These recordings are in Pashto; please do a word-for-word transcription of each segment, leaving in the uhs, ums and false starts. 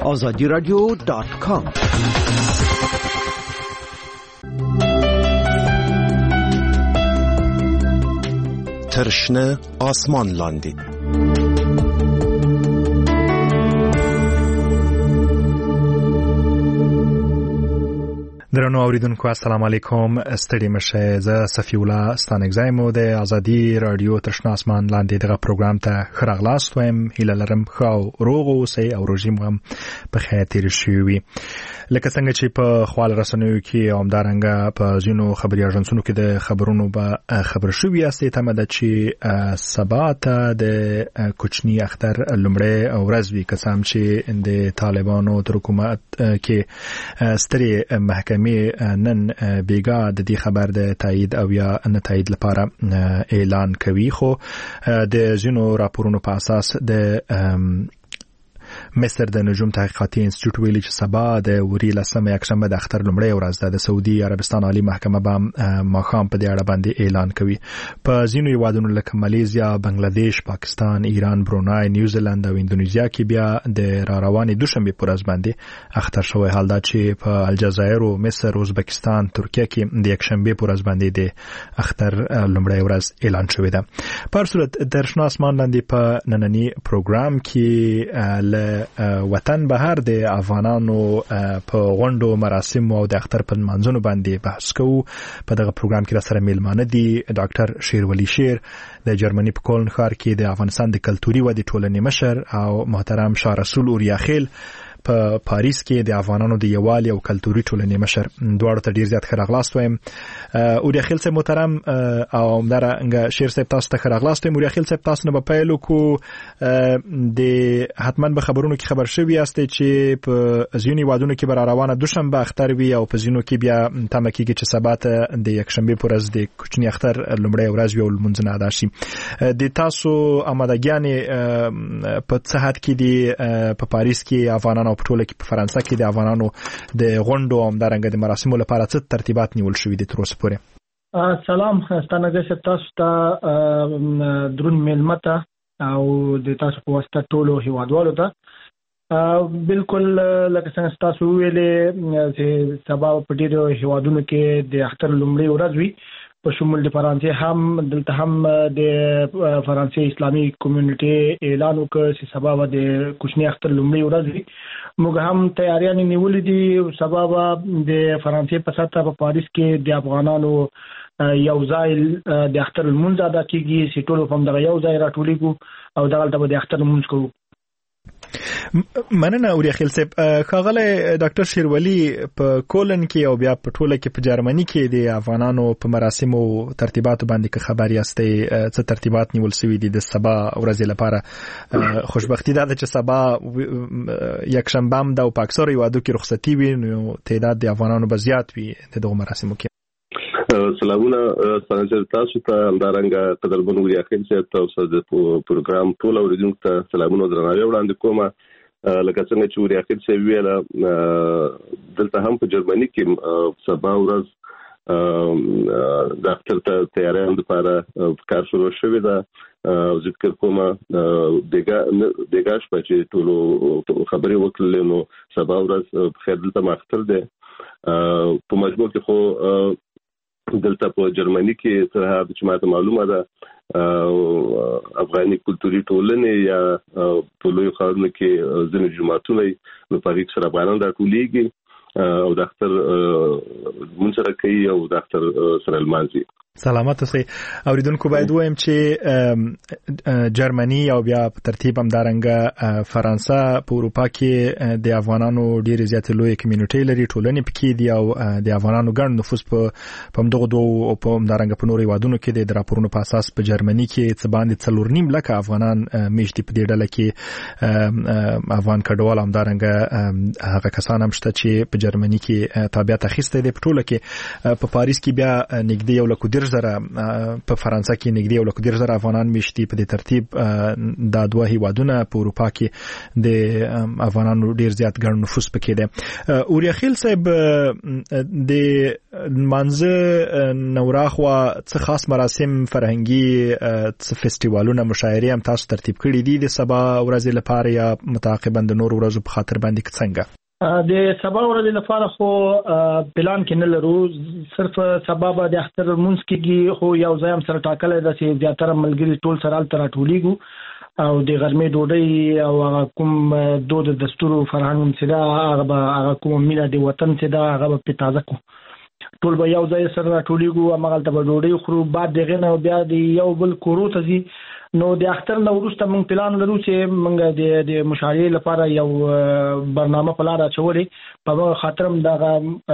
آزادی رادیو دات کام. ترشنه آسمان لاندی درنو اوریدونکو السلام علیکم. ستړي مشه. زه صفی الله ستانګزای مو د آزادی رادیو ترشنه آسمان لاندې دغه پروګرام ته خراغلاست ویم. هیله لرم خو روغ اوسئ او روژیم هم په خیر تیر شي. لکه څنګه چې په خپل رسنیو کې او همدارنګه په ځینو خبري اژانسونو کې د خبرونو به خبر شوی یاستئ ته مده چې سبا ته د کوچنی اختر لمړی ورځ وی قسم چې د طالبانو تر حکومت کې ستري محکمه نن بیګا د دې خبر د تایید او یا نه تایید لپاره اعلان کوي. خو د ځینو راپورونو په اساس د مصر د نجوم تحقیقاتي انسټیټیوټ ویلي چې سبا د وري لسمه یکشنبه د اختر لمړی ورځ ده. د سعودي عربستان عالی محکمه به ماښام په دې اړه باندې اعلان کوي. په ځینو هیوادونو لکه مالیزیا، بنگلاديش، پاکستان، ایران، برونای، نیوزیلند او اندونیزیا کې بیا د را روانې دوشنبه پر ورځ باندې اختر شوی. حال دا چې په الجزایر او مصر، ازبکستان، ترکیه کې د یکشنبه پر ورځ باندې د اختر لمړی ورځ اعلان شوی ده. په هر صورت درشنه آسمان لاندې په نننی پروګرام کې وطن بهر د افغانانو په غونډو مراسم او د اختر په منځونو باندې بحث کوو. په دغه پروګرام کې را سره میلمانه دي ډاکټر شیرولی شیر د جرمني په کولن ښار کې د افغانستان د کلتوري ودې ټولنې مشر او محترم شاه رسول اوریاخیل په پاریس کې د افغانانو د یووالي او کلتوري ټولنې مشر. دواړو ته ډیر زیات خراغلاست وایم. اوریاخیل صاحب محترم او همدارنګه شیر صاحب تاسو ته خراغلاست وایم. اوریاخیل صاحب تاسو نه په پیلو کو د حتمان به خبرونو کې خبر شوی یاستئ چې په ځینې وادونو کې بر روانه دوشنبه اختر وی او په ځینو کې بیا تمه کېږي چې سبا ته د یکشنبه پر ورځ د کوچنی اختر لمړی ورځ وی او لمونځ ادا شي. د تاسو آمادګیانې په څه حد کې دي په پاریس کې افغانانو په ټوله کې په فرانسه کې د افغانانو د غونډو او همدارنګه د مراسمو لپاره څه ترتیبات نیول شوي دي تر اوسه پورې؟ سلام ستانګزه تاسو ته درون میلمته او د تاسو په واسطه ټولو هیوادوالو ته بالکل لکه څنګه تاسو ویلې چې سبا په ډیرو هیوادونو کې د اختر لومړی ورځ وي په شمول د فرانسې هم دلته هم د فرانسې اسلامي کمیونټي اعلان وکړ چې سبا د کوچنی اختر لومړی ورځ وي. موږ هم تیاریاں نیولې دي. سبا د فرانسې په سطح په پاریس کې د افغانانو یو ځای د اختر لمونځ ادا کیږي چې ټول په دغه یو ځای راټولېږو او دغه د اختر لمونځ کوو. مننه اوریاخیل صاحب. ښاغلی ډاکټر شیرولی په کولن کې او بیا په ټوله کې په جرمني کې د افغانانو په مراسمو ترتیباتو باندې که خبر یاستئ څه ترتیبات نیول شوي دي د سبا ورځې لپاره؟ خوشبختي دا ده چې سبا یکشنبه هم ده او په اکثرو هیوادو کې رخصتي وي نو تعداد د افغانانو به زیات وي د دغو مراسمو کې. سلامونه ستاسو تاسو ته همدارنګه قدرمن اوریاخیل صاحب تاسو د پروګرام ټول اوریدونکو ته سلامونه درناوی وړاندې کوم. لکه څنګه چې اوریاخیل صاحب ویله دلته هم په جرمني کې سبا ورځ د اختر ته تیاریان لپاره کار شروع شوی ده. ذکر کوم دغه دغه شپه چې ټول خبري وکړل نو سبا ورځ خیر دلته ماختر ده. په مجموع کې خو دلته په جرمني کې تر هغه چې ماته معلومه ده افغاني کلتوري ټولنې یا په لوی ښارونو کې ځینې جماعتونه نو په هغې سره افغانان راټولېږي او د اختر مونځ سره کوي او د اختر سره لمانځي. سلامت اوسئ. اوریدونکو باید وایم چې جرمني او بیا په ترتیب همدارنګه فرانسه په اروپا کې د افغانانو ډېرې زیاتې لویې کمیونټۍ لري، ټولنې پکې دي او د افغانانو ګڼ نفوس په همدغو دوو او په همدارنګه په نورو هیوادونو کې د راپورونو په اساس په جرمني کې څه باندې څلور نیم لکه افغانان میشت دي. په دې ډله کې افغان کډوال همدارنګه هغه کسان هم شته چې په جرمني کې تابعیت اخیستی دی. په ټوله کې په پاریس کې بیا نږدې یو لک و دېرش دیرش زره په فرانسه کې نږدې یو لک دیرش زره افغانان میشتي په دې ترتیب د دوه هیوادونه په اروپا کې د افغانانو ډیر زیات ګڼ نفوس پکې دی. اوریاخیل صاحب د منځ نوراخوا څه خاص مراسم فرهنګي څه فستیوالونه مشاعرې هم تاسو ترتیب کړي دي د سبا ورځې لپاره یا متعاقبا د نور ورځو په خاطر باندې څنګه؟ د سبا ورځې لپاره خو پلان کې نه لرو، صرف سبا به د اختر مونږ کېږي، خو یو ځای هم سره ټاکلی ده چې زیاتره ملګري ټول سره هلته راټولېږو او د غرمې ډوډۍ او هغه کوم دود دستور فرهنګ چې ده هغه به هغه کوم مینه د وطن چې ده هغه به پې تازه کړو. ټول به یو ځای سره راټولېږو، همغلته به ډوډۍ خورو، بعد د هغې نه بیا د یو بل کورو ته ځي. نو د اختر نه وروسته موږ پلان لرو چې موږ د د مشاعرې لپاره یو برنامه په لاره اچولې، په هغه خاطر هم دغه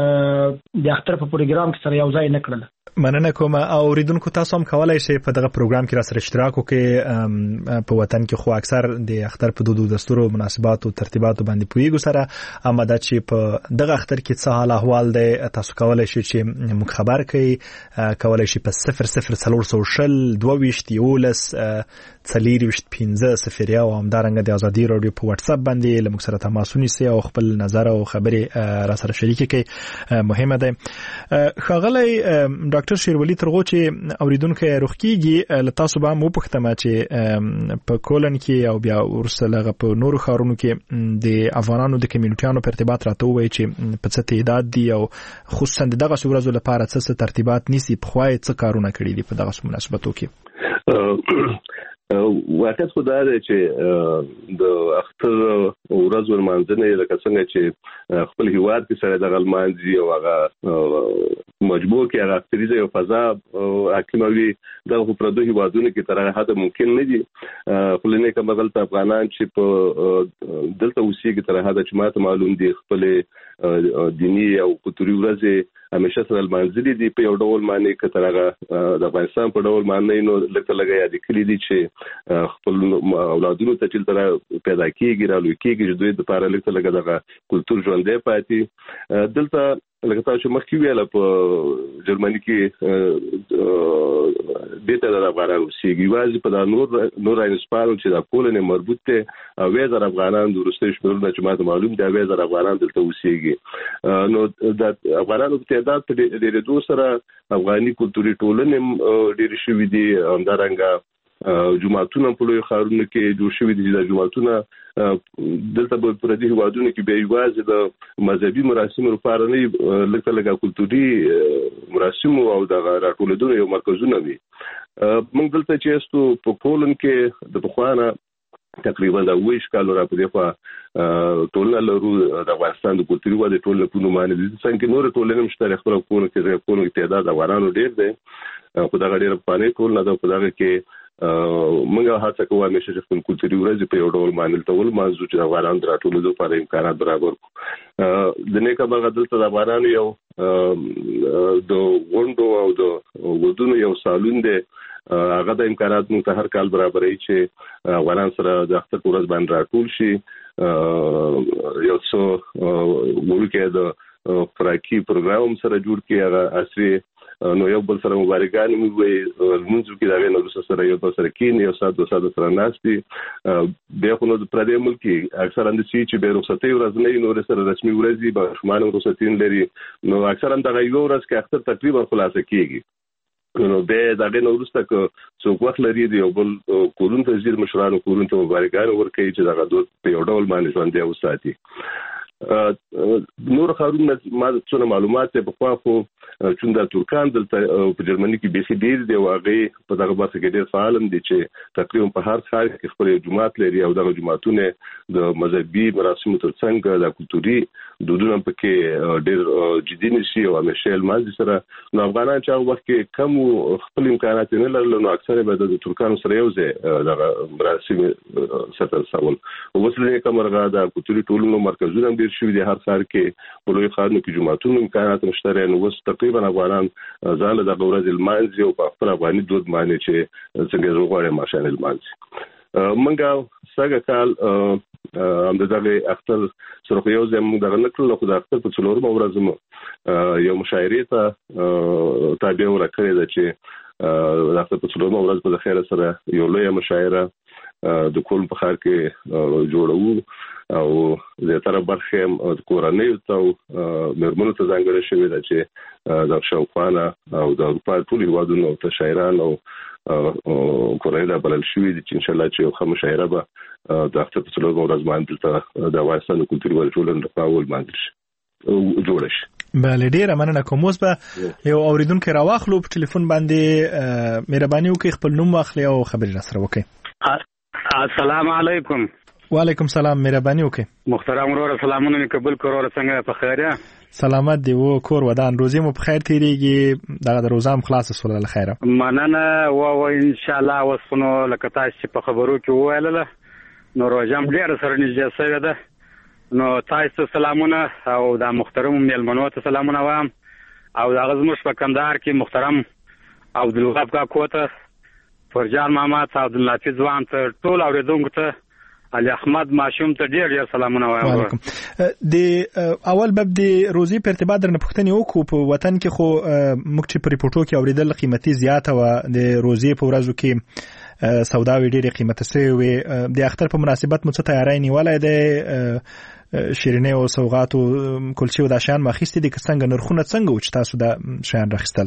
د اختر په پروګرام کې سره یو ځای نه کړل. مننه کوم. او اوریدونکو تاسو هم کولای شئ په دغه پروګرام کې را سره اشتراک وکړئ. په وطن کې خو اکثر د اختر په دودو دستور او مناسبات او ترتیبات باندې پویګو سره اما د چې په دغه اختر کې څه حال احوال دی تاسو کولای شئ چې موږ خبر کړئ. کولای شئ په صفر صفر څلور سوه شل دوه ویشت یولس څلور ویشت پنځه صفر یو او همدارنګه د ازادي راډیو په واتس اپ باندې له موږ سره تماس ونیسئ او خپل نظر او خبرې را سره شریک کړئ. مهمه ده. ښاغلی ډاکټر شیرولی ترغو چې اوریدونکو روغ کیږي له تاسو به مو پوښتنه چې په کولن کې او بیا ورسره په نورو ښارونو کې د افغانانو د کمیونټیانو په ارتباط راته وایي چې په څه تعداد دي او خصوصا دغه ورځو لپاره څه ترتیبات نیسي، په خوای څه کارونه کړي دي په دغه مناسبتو کې؟ واقعیت خو دا دی چې د اختر ورځ ورمانځنې لکه څنګه چې خپل هیواد کې سره د غلمانځي او هغه مجبور کې هغه اختریزه یو فضا حاکموي د پردو هیوادونو کې تر هغه حد ممکن نه دي. خو لنه کوم غلط افغانان چې په دلته اوسېږي تر هغه چې ماته معلوم دي خپل دینی او کلتوري ورځې همیشه سره لمانځلي دي په یو ډول معنی کې تر هغه د افغانستان په ډول معنی نو لکه لګیا دي کلی دي چې خپل اولادونو ته چې تر پیدا کیږي رالوي کیږي چې دوی د لپاره لکه لګا دغه کلتور ژوندې پاتې. دلته لکه تاسو مخکې ویل په جرمني کې دته د افغانانو سیګي وازي په د نور نور انسپارو چې د کولنې مربوط ته وېزر افغانان د روسي شمولونه چې ماته معلوم دی وېزر افغانان دلته وسیږي. نو د افغانانو په تعداد په ډېر دوه سره افغاني کلتوري ټولنې ډېر شوي دي. همدارنګه جماعتونه په لوی ښارونو کې جوړ شوي دي. د جماعتونه دلته په پردي هیوادونو کې به یوازې د مذهبي مراسمو لپاره نه لکه لکه کلتوري مراسم او د راټولېدو یو مرکزونه وي. موږ دلته چې استو په کولن کې د بخوانه تقریبا د ویش کالو را په دغه ټولنه لرو د افغانستان د کلتوري ودې ټولنه په نوم باندې څنګه نور ټولنه مشترک خپل کولو کې کولو کې تعداد افغانانو ډېر دی. په دغه ډېر پانې ټولنه د په دغه کې موږ هڅه کوو چې خپل کلتوري ورځې په یو ډول باندې ټول مانځو چې افغانان راټولېدو لپاره امکانات برابر کړو. د نیکه برغه دلته د افغانانو یو د غونډو او د ودونو یو سالون دی، هغه د امکانات موږ ته هر کال برابرې چې افغانان سره د اختر ورځ باندې راټول شي. یو څو وړوکی د خوراکي پروګرام سره جوړ کړي هغه عصري نو یو بل سره مبارکان مو وي منځو کې دا غو نو سره یو بل سره کې یو سات دوه سات سره ناشتي بیا خو نو د پردې ملک اکثر اند سي چې به رخصتي ورځ نه نو سره رسمي ورځي به شمال رخصتین لري نو اکثر اند غو ورځ کې اختر تقریبا خلاصه کیږي. نو به دا غو ورسته که څوک وخت لري دی یو بل کورون ته زیر مشرانو کورون ته مبارکان ورکړي چې دا غو په یو ډول باندې ژوند دی وساتي. نور خارونه ما څونه معلومات په خوا خو چې د ترکان دلته په جرمني کې به ډیر دی واغې په دغه برخه کې ډیر فعال دي چې تقریبا په هر ښار کې خپل جماعت لري او دغه جماعتونه د مذهبي مراسمو ترڅنګ د کلتوري دودونو په کې ډیر جدي نشي او همیشه الماضي سره نو افغانان چې هغه وخت کې کم خپل امکانات نه لرل نو اکثره به د ترکانو سره یو ځای دغه مراسم سره ساول او وسلې کومرغه د کلتوري ټولنو مرکزونه ډیر شوي دي. هر ښار کې په لوی ښارونو کې جماعتونو امکانات مشترک نو وس تقریبا افغانان ځان د ورځې المانځي او په خپل افغاني دود باندې چې څنګه زغوړې ماشان المانځي. منګه څنګه کال هم دغه اختر سره یو ځای موږ دغه نکړل خو د اختر په څلورمه ورځ مو یو مشاعرې ته تابع ورکړې ده چې د اختر په څلورمه ورځ په خیر سره یو لوی مشاعره د کول په خار کې جوړو او د تر برخه د کورنۍ ته مرمنو ته ځانګړی شوی ده چې د شاوخوانا او د اروپا ټول هیوادونو ته شاعران او کورنۍ د بلل شوی دي چې ان شاء الله چې یو خمه شاعره به د اختر په څلورمه ورځ باندې ته د افغانستان کلتوري ټولنې د پاول باندې جوړ شي. بله ډیره مننه کوم. اوس به یو اوریدونکو راواخلو په ټلیفون باندې. مهرباني وکړئ خپل نوم واخلئ او خبرې را سره وکړئ. السلام علیکم. وعلیکم سلام. مهرباني وکړئ. محترم ورور سلامونه می قبول کړو. څنګه په خیر یا؟ سلامت دی و کور ودان روزي مو په خیر تیریږي. دغه د روزام خلاص سول الله خیره. مننه و ان شاء الله وسونو لکه تاسو په خبرو کې وایله نو روزام ډیر سره نږدې شوی ده. نو تاسو سلامونه او د محترم میلمنو ته سلامونه وایم او د غزمش په کندهار کې محترم عبدالوهاب کا کوته فرجان محمد عبداللطیف ځوان ته ټول اوریدونکو ته علي احمد ماشوم ته ډیر ډیر سلامونه وایم. د اول باب د روزي په ارتباط درنه پوښتنه وکړو. په وطن کې خو موږ چې په ریپورتو کې اوریدل قیمتي زیاته و د روزي په ورځو کې سوداوي ډیره قیمته سوي وي. د اختر په مناسبت مو څه تیاری نیولای دی؟ شیرینه او سوغات او کلچې او د شان مخېستې دي که څنګه نرخونه څنګه و چې تاسو د شان راخستل؟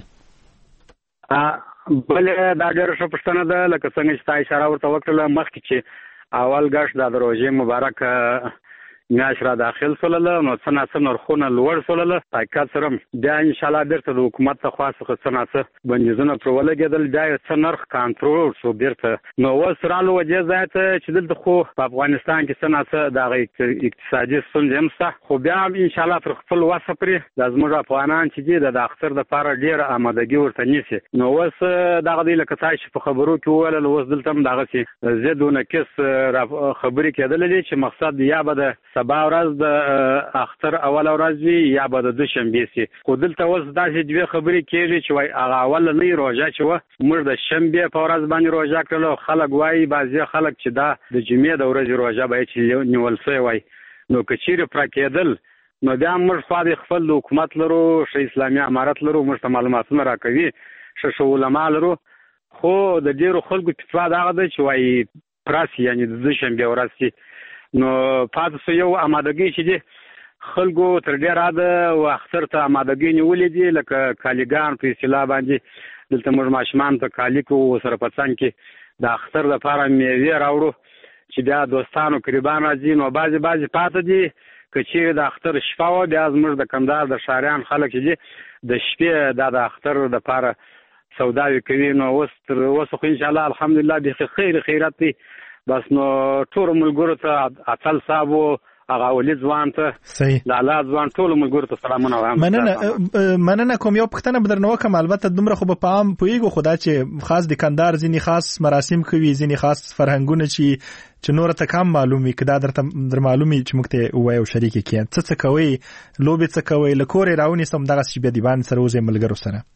بل دا ډېر ښه پوښتنه ده. لکه څنګه چې تا اشاره ورته وکړله مخکې چې اول غش د روزي مبارک میاشت را داخل سولله نو څه ناڅه نرخونه لوړ سولله. حقیقت سره بیا ان شاء الله بیرته د حکومت څخه څه څه ناڅه بندیزونه پر ولګېدل بیا څه نرخ کنټرول شو بیرته. نو اوس رالو وجې ځای ته چې دلته خو په افغانستان کې څه ناڅه دغه اقتصادي ستونزې هم شته خو بیا ان شاء الله تر خپل وسه پرې د زموږ افغانان چې دي د اختر دپاره ډېره آمادګي ورته نیسي. نو اوس دغه دی لکه تاسو په خبرو کې وویل اوس دلته هم دغسې ضد و نقص خبرې کېدلې دي چې مقصد یا به د سبا ورځ د اختر اول ورځ وي یا به د دوشنبې سي. خو دلته اوس داسې دوه خبرې کېږي چې وای هغه اول نه روژه چې و موږ د شنبې په ورځ باندې روژه کړلو. خلک وایي بعضې خلک چې دا د جمعې د ورځې روژه به چې نیول سوی وای. نو که چیرې پوره کېدل نو بیا موږ خوا د خپل حکومت لرو ښه اسلامي امارت لرو موږ ته معلوماتونه راکوي ښه ښه علما لرو. خو د ډېرو خلکو فتوا دغه ده چې وایي پرس یعنې د دوشنبې ورځ سي. نو پاتې سو یو آمادګي چې دي خلکو تر ډېره د اختر ته آمادګي نیولې دي لکه کالیګان په اصطلاح باندې دلته موږ ماشومان ته کالي کوو سره په څنګ کې د اختر دپاره میوې راوړو چې بیا دوستانو قریبان راځي. نو بعضې بعضې پاته دي که چیرې د اختر شپه وه بیا زموږ د کندهار د ښاریان خلک چې دي د شپې دا د اختر دپاره سوداوي کوي. نو اوس تر اوسه خو انشاءالله الحمدلله بیخي خیر خیرت دی. بس نو ټول ملګرو ته اصل صاحب هغه ولید ځوان ته لالا ځوان ټول ملګرو ته سلامونه وایم. مننه مننه کوم. یو پوښتنه به درنه وکړم البته دومره خو به په عام پوهېږو خو دا چې خاص د کندهار ځینې خاص مراسم کوي ځینې خاص فرهنګونه چې چې نور ته کم معلوم وي که دا درته در معلوم وي چې موږ ته ووایو شریک کړي څه څه کوئ لوبې څه کوئ له کورې راونیسم دغسې چې بیا د باندې سره وځئ ملګرو سره؟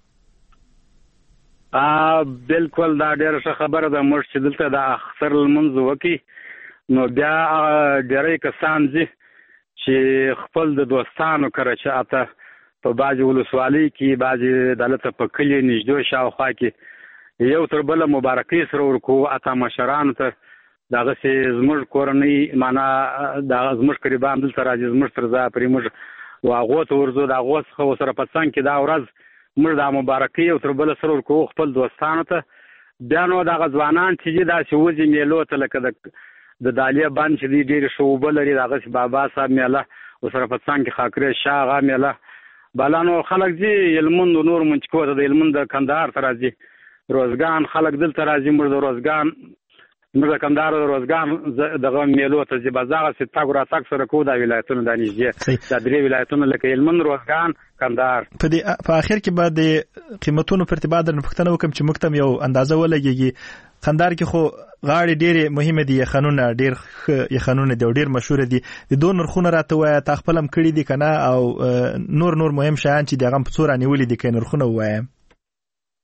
بالکل دا ډېره ښه خبره ده. موږ چې دلته د اختر لمونځ وکړي نو بیا ډېری کسان ځي چې خپل د دوستانو کره چې اته په بعضې ولسوالۍ کې بعضې دلته په کلي نږدې شاوخوا کې یو تر بله مبارکۍ سره ورکوو اته مشرانو ته دغسې زموږ کورنۍ معنا د زموږ قریبان دلته راځي زموږ تر ځایه پرې موږ و هغو ته ورځو د هغو څخه ورسره په څنګ کې دا ورځ موږ د مبارکۍ او تر بله سره ورکوو خپل دوستانو ته. بیا نو دغه ځوانان چې دي داسې وځي میلو ته لکه د د دالیه بند چې دي ډېرې ښه اوبه لري دغسې بابا صاحب میله ورسره په څنګ کې خاکرې شاه هغه میله بالا نو خلک ځي هلمند نور منچکو ته د هلمند د کندهار ته راځي روزګان خلک دلته راځي موږ د روزګان موږ د کندهار د روزګان دغه میلو ته ځي بس دغسې تګ راتګ سره کوو دا ولایتونه دا نږدې دا درې ولایتونه لکه هلمند روزګان کندهار. په دې په اخر کې به د قیمتونو په ارتباط درنه پوښتنه وکړم چې موږ ته یو اندازه ولګېږي. کندهار کې خو غاړې ډېرې مهمه دي یخنونه ډېر ښه یخنونه دي او ډېر مشهوره دي. د دو نرخونه راته ووایه تا خپل هم کړي دي که نه او نور نور مهم شیان چې د هغه هم په څو رانیولي دي که یې نرخونه ووایم؟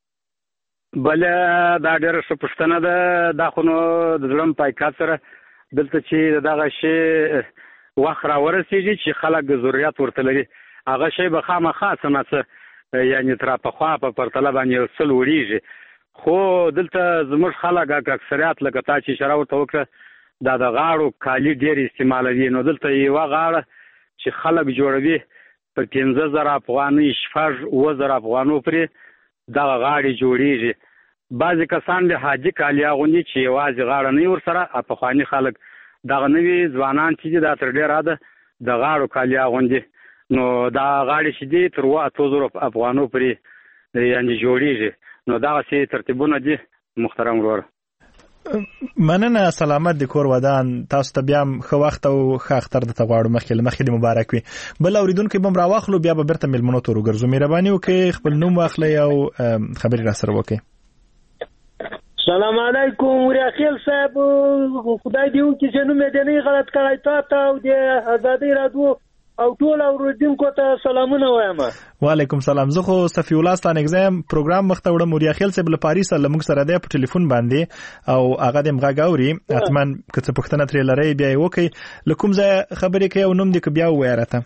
بله دا ډېره ښه پوښتنه ده. دا خو نو د زړه په حقیقت سره دلته چې دغه شی وخت را ورسېږي چې خلک ضرورت ورته لري هغه شی به خامخا څه نه څه یعنې تر پخوا په پرتله باندې سل وړېږي خو دلته زموږ خلک اکثریت لکه تا چې اشاره ورته وکړه دا د غاړو کالي ډېر استعمالوي نو دلته یوه غاړه چې خلک جوړوي په پنځه زره افغانۍ شپږ اووه زره افغانو پرې دغه غاړې جوړېږي بعضې کسان د حاجي کالي اغوندي چې یوازې غاړه نه وي ورسره پخواني خلک دغه نوي ځوانان چې دي دا تر ډېره ده د غاړو کالي اغوندي نو دا غاړې چې دي تر اووه اتو زرو افغانو پرې یعنې جوړېږي نو دغسې ترتیبونه دي محترم وروره مننه سلامت د کور ودان تاسو ته بیا ښه وخت او ښه اختر درته غواړو مخکې له مخکې دې مبارک وي بل اورېدونکی به م راواخلو بیا به بېرته مېلمنو ته وګرځو مهرباني وکړئ خپل نوم واخلئ او خبرې را سره وکړئ سلام علیکم وریاخیل صاحب خدای دې وکړي چې نوم یې دې نه غلط کړی تا ته او د ازادۍ راډیو او ټول اوریدونکو ته سلامونه وایم وعلیکم سلام زه خو صفی الله ستانګزم پروګرام مخته وړم وریاخیل صاحب له پاریس له موږ سره دی په ټلیفون باندې او هغه د مغا غوري اتمن که څه پښتنه ترې لري بیا وکي لکم ځای خبرې کوي او نوم دې بیا وایراته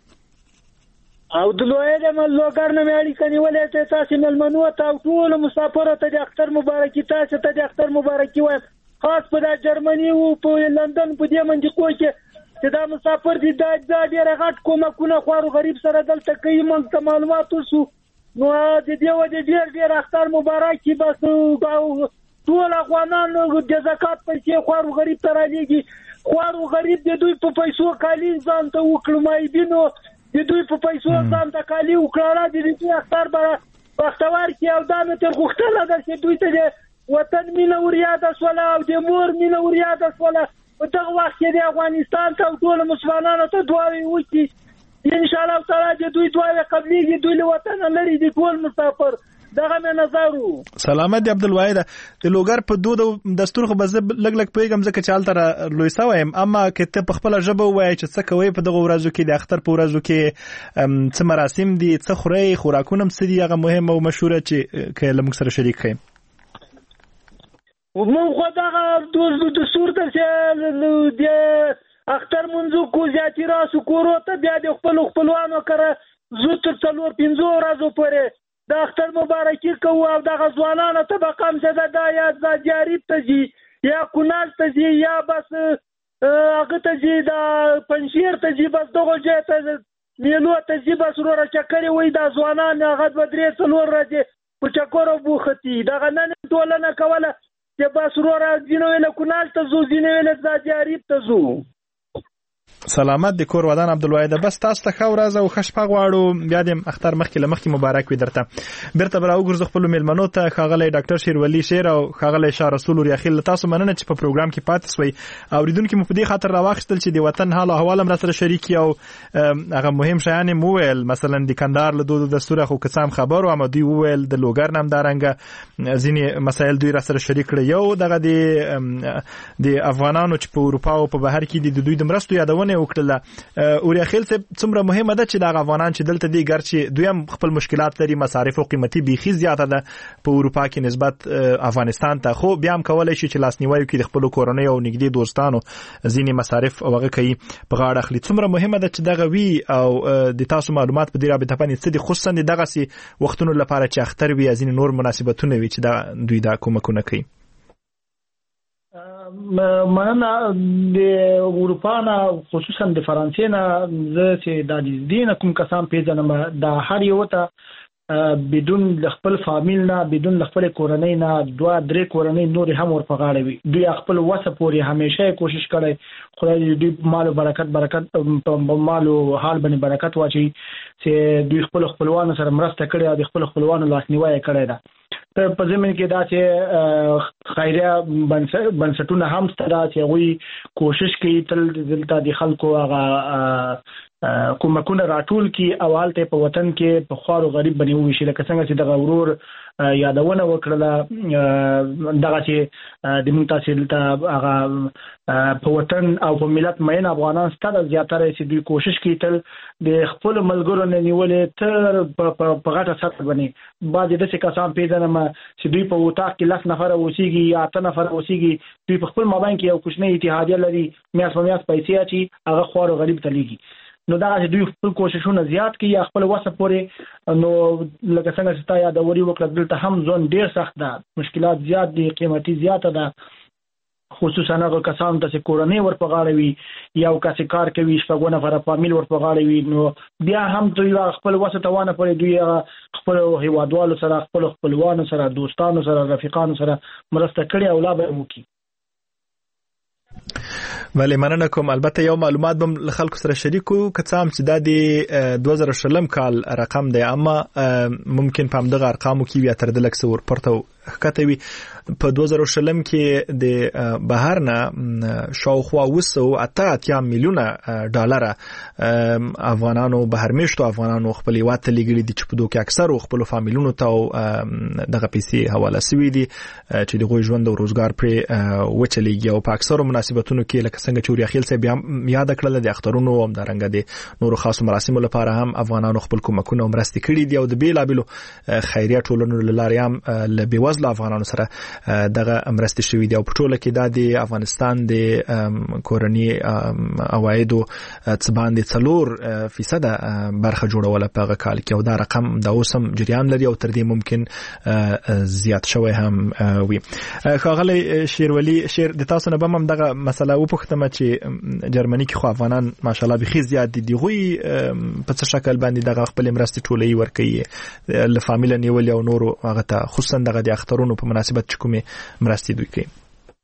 او د لوی د ملګر نه مې اړیکه نیولې ته تاسو ملمنو ته او ټول مسافر ته د اختر مبارکي تاسو ته د اختر مبارکي وایم خاص په جرمني او په لندن په دې منځ کې چې چې دا مسافر دي دا ډېر غټ کومکونه خوارو غریب سره دلته کوي موږ ته معلومات وسو نو د دې وجه ډېر ډېر اختر مبارکي بس ټول افغانان د زکات پیسې خوارو غریب ته رالیږي خوارو غریب د دوی په پیسو کالي ځان ته وکړو مایبینو د دوی په پیسو ځان ته کالي وکړه د دې اختر به بختوار کې او دا مې تر غوښتنه ده چې دوی ته د وطن مینه وریاده سوله او د مور مینه وریاده سوله په دغه وخت کې د افغانستان ته ټول مسلمانانو ته دعاوې وکړي ان شاء الله تعالی د دوی دعاوې قبلېږي دوی له وطن لري دي ټول مسافر دغه مې نظر سلامت عبد الواحد د لوګر په دود او دستور خو بز لګ لګ پیغام ځکه چې التر لوی سوایم اما کته په خپل ژبه وای چې څه کوي په دغه ورځو کې د اختر په ورځو کې څه مراسم دي څه خوري خوراکونه څه دي هغه مهمه او مشهوره چې کله موږ سره شریک کړي ومن خو دغه دوز د صورت چې د اختر منځو کو زیاتی راسو کورو ته بیا د خپل خپلوانو کړه زو تر څلور پنځو ورځو پورې د اختر مبارکي کوو او دغه ځوانانو ته به کم څه ده یا د جاریب ته ځي یا کونړ ته ځي یا بس هغه ته ځي د پنجشیر ته ځي بس دغه ځای ته میلو ته ځي بس وروره چکرې وایي دا ځوانان هغه دوه درې څلور ورځې په چکرو بوختي دغه نن ټولنه کوله چې بس وروره ځینې ویله کونړ ته ځو ځینې ویله د جاریب ته ځو سلامت د کور ودان عبدالواحد بس تاسو ته ښه ورځ او ښه شپه غواړو بیا د اختر مخکې له مخکې مبارک وي درته بیرته به راوګرځو خپلو میلمنو ته ښاغلی ډاکټر شیروالي شیر او ښاغلی شاه رسول وریاخیل تاسو مننه چې په پروګرام کې پاتې سوئ اورېدونکي مو په دې خاطر راواخیستل چې د وطن حال او احوال هم راسره شریک او هغه مهم شیان یې وویل مثلا د کندهار له دود دستوره خو که څه هم خبر وو اما دوی وویل د لوګر نه همدارنګه ځینې مسایل دوی راسره شریک کړي یو دغه د افغانانو چې په اروپا او په بهر کې دي د دوی د مرستو یادونه وکړله اورياخیل څه څومره مهمه ده چې د افغانان چې دلته دي ګرچې دوی هم خپل مشکلات لري مصارف او قیمتي بيخي زیاته ده په اروپا کې نسبت افغانستان ته خو بیا هم کولای شي چې لاسنیوي وکړي د خپل کورنۍ او نږدې دوستانو ځینې مصارف او هغه کوي په غاړه اخلي څومره مهمه ده چې دغه وی او د تاسو معلومات په دې رابطه باندې څه دي خصوصا دغه سي وختونو لپاره چې اختر وي ځینې نور مناسبتونه وي چې دا دوی دا کومکونه کوي مننه د اروپا نه خصوصا د فرانسې نه زه چې د دین کوم کسان پیژنم د هر یو ته بدون خپل فامیل نه بدون خپل کورنۍ نه دوه درې کورنۍ نور هم ورپه غاړه وي دوی خپل وسه پوري همیشه کوشش کړي خدای دې مال برکت برکت په مال او حال باندې برکت واچي چې دوی خپل خپلوانو سره مرسته کړي او د خپل خپلوانو لاسنیوي کړي دا په زمين کې دا چې خیریه بنسټونه هم ستاسو چې وی کوشش کوي تل دلته د خلکو هغه کومکونه راټول کی اولته په وطن کې په خوارو غریب بنې وشي لکه څنګه چې د غورور یادونه وکړه دغه چې د موږ تحصیل ته هغه په وطن او په ملت مین افغانان ستاسو زیاتره چې دوی کوشش کوي تل د خپل ملګرو نه نیولې تر په غټه سطح باندې بعضې داسې کسان پیژنم چې دوی په وطاق کې لس نفره اوسېږي یا اته نفره اوسېږي دوی په خپل مابین کې یو کوچنی اتحادیه لري میاشت په میاشت پیسې اچي هغه خوارو غریب ته لیږي نو دا چې دوی خپل کوششونه زیات کوي یا خپل وسه پورې نو لکه څنګه چې تا یادوري وکړه دلته هم ځون ډیر سخت ده مشکلات زیات دي قیمتي زیاته ده خصوصا هغه کسان چې کورنۍ ورپغاړه وي یا کس کار کوي شپږ نفره فامیل ورپغاړه وي نو بیا هم دوی خپل وسه توانه پورې دوی خپل هیوادوالو سره خپل خپلوانو سره دوستانو سره رفیقانو سره مرسته کړي او لا به وکړي ولی مننه کوم. البته یو معلومات بم له خلکو سره شریکو کڅام چې د دوه زره شلم کال رقم دی اما ممکن په همدغه ارقامو کې بیا تر د لک سور پرته کته وي په دوه زره شلم کې د بهر نه شاوخوا وسو اته میلیونه ډالر افغانانو بهر میشتو افغانانو خپل هیواد ته لګړي دي چې په دوه کې اکثر خپل فامیلونو ته دغه پیسې حواله سوي دي چې د غوي ژوند او روزګار پر وچلېږي او په اکثر مناسبتونو کې لکه څنګه چې ریاخیل صاحب یاد کړل د اخترونو هم درنګ دي نور خاصو مراسمو لپاره هم افغانانو خپل کومکونه مرستې کړي دي او د بیلابلو خیریه ټولنو لاري هم ل له افغانانو سره دغه مرستې شوې دي او په ټوله کې د افغانستان د کورنی عوایدو څخه باندې څلور فیصد برخه جوړول په هغه کال کې او دا رقم د اوسم جریان لري او تر دې ممکن زیات شوی هم وي. خاغلی شیرولی شیر د تاسو نه به هم دغه مسله وپوښتم چې جرمني کې خو افغانان ماشاءالله بخي زیات دي دی غوي په څه شکل باندې دغه خپل مرستې ټولې ورکوي ل فامیل نیول او نور هغه ته خصوصا دغه د اخترونو په مناسبت کومه مرستې دوی کوي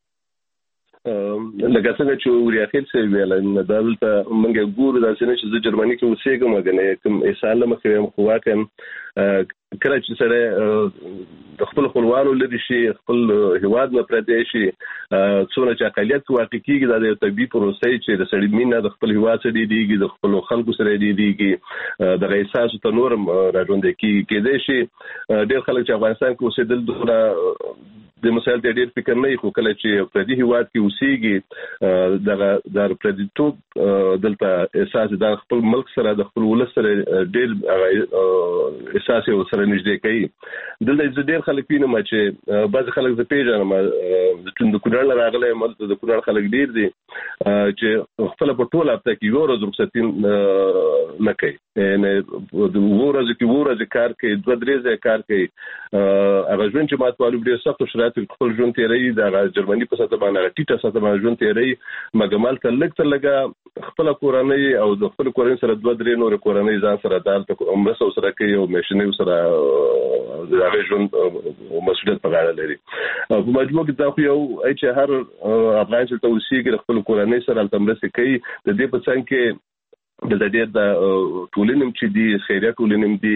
لکه څنګه چې ورياخیل څه ویل نو دلته موږ ګورو دا چې د جرمني کې اوسېږم غنه کوم ایساله مخې هم خواکم کله چې سره د خپل خپلوانو لدی شي خپل هواد نه پردې شي څونه چې اقلیت واقع کیږي د طبي پروسې چې د سړي مینه د خپل هواد سره دیږي د خپل خلکو سره دیږي د احساس ته نورم راځوند کیږي کېدې شي ډېر خلک چې افغانستان کې اوسېدل دوه د مسایل د ډېر فکر نه خو کله چې پردي هواد کې اوسېږي د د پردیتوب دلته احساس د خپل ملک سره د خپل ولس سره ډېر احساس یې سره نږدې کوي دلته ډېر خلک وینم چې بعض خلک د پیژنم د کونړ راغلي ملته د کونړ خلک ډېر دي چې خپل په ټوله هفته کې یو ورځ رخصتي نه کوي نه د ورځې کې ورځې کار کوي دوه درې ځای کار کوي هغه ژوند چې ماته معلوم ډېر سخت شرایط خپل ژوند تیري د جرمني په ساته باندې ټیټه ساته باندې ژوند تیري مګمال تل لک تل لګه خپل کورنۍ او د خپل کورنۍ سره دوه درې نور کورنۍ ځان سره دالته عمر سره کوي او ماشيني سره د ژوند مسؤلیت په غاړه لري په مجموع کې دا خو یو چې هر افغان چې توسيګ خپل کورنۍ سره تمرسي کوي د دې په څنګه کې د دې د ټولنم چې دی خیریه ټولنم دی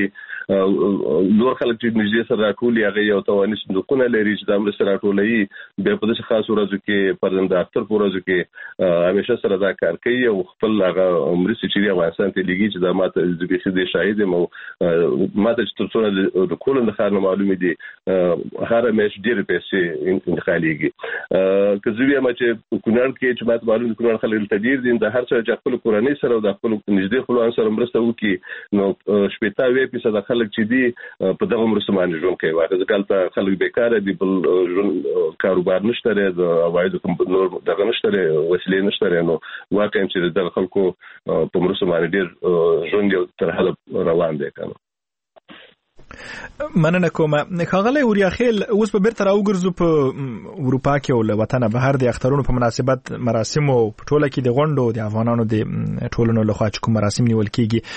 نور خلک چې نږدې سره راټولي هغه یو توانې صندوقونه لري چې د امر سره راټولي به په دې خاص ورځو کې پرند اکثر ورځو کې همیشه سره دا کار کوي او خپل هغه عمر چې دی افغانستان ته لګي چې د ماته د بي سي دي شاهد مو ماته چې تر څو د کولن د خارنه معلومه دي هر مېش ډېر پیسې انتقاليږي کزوی ما چې کونړ کې چې ماته معلومه کونړ خلک تدیر دي د هر څه چې خپل کورنۍ سره او د خپل نږدې خپلوان سره مرسته وکړي نو شپږ وی فیصد خلک چې دي په دغه مرسته باندې ژوند کوي واکه ځکه خلک بیکاره دي بل کاروبار نشته د اوایدو کوم نور دغه نشته وسیلې نشته نو واقعا چې د خلکو په مرسته باندې ډېر ژوند تر حد روان دي کنه مننه کوم. خاغلی ورياخیل اوس په بیرته راوګرځو په اروپا کې او له وطن بهر د اخترونو په مناسبت مراسم او په ټوله کې د غونډو د افغانانو د ټولنو لخوا چې کوم مراسم نیول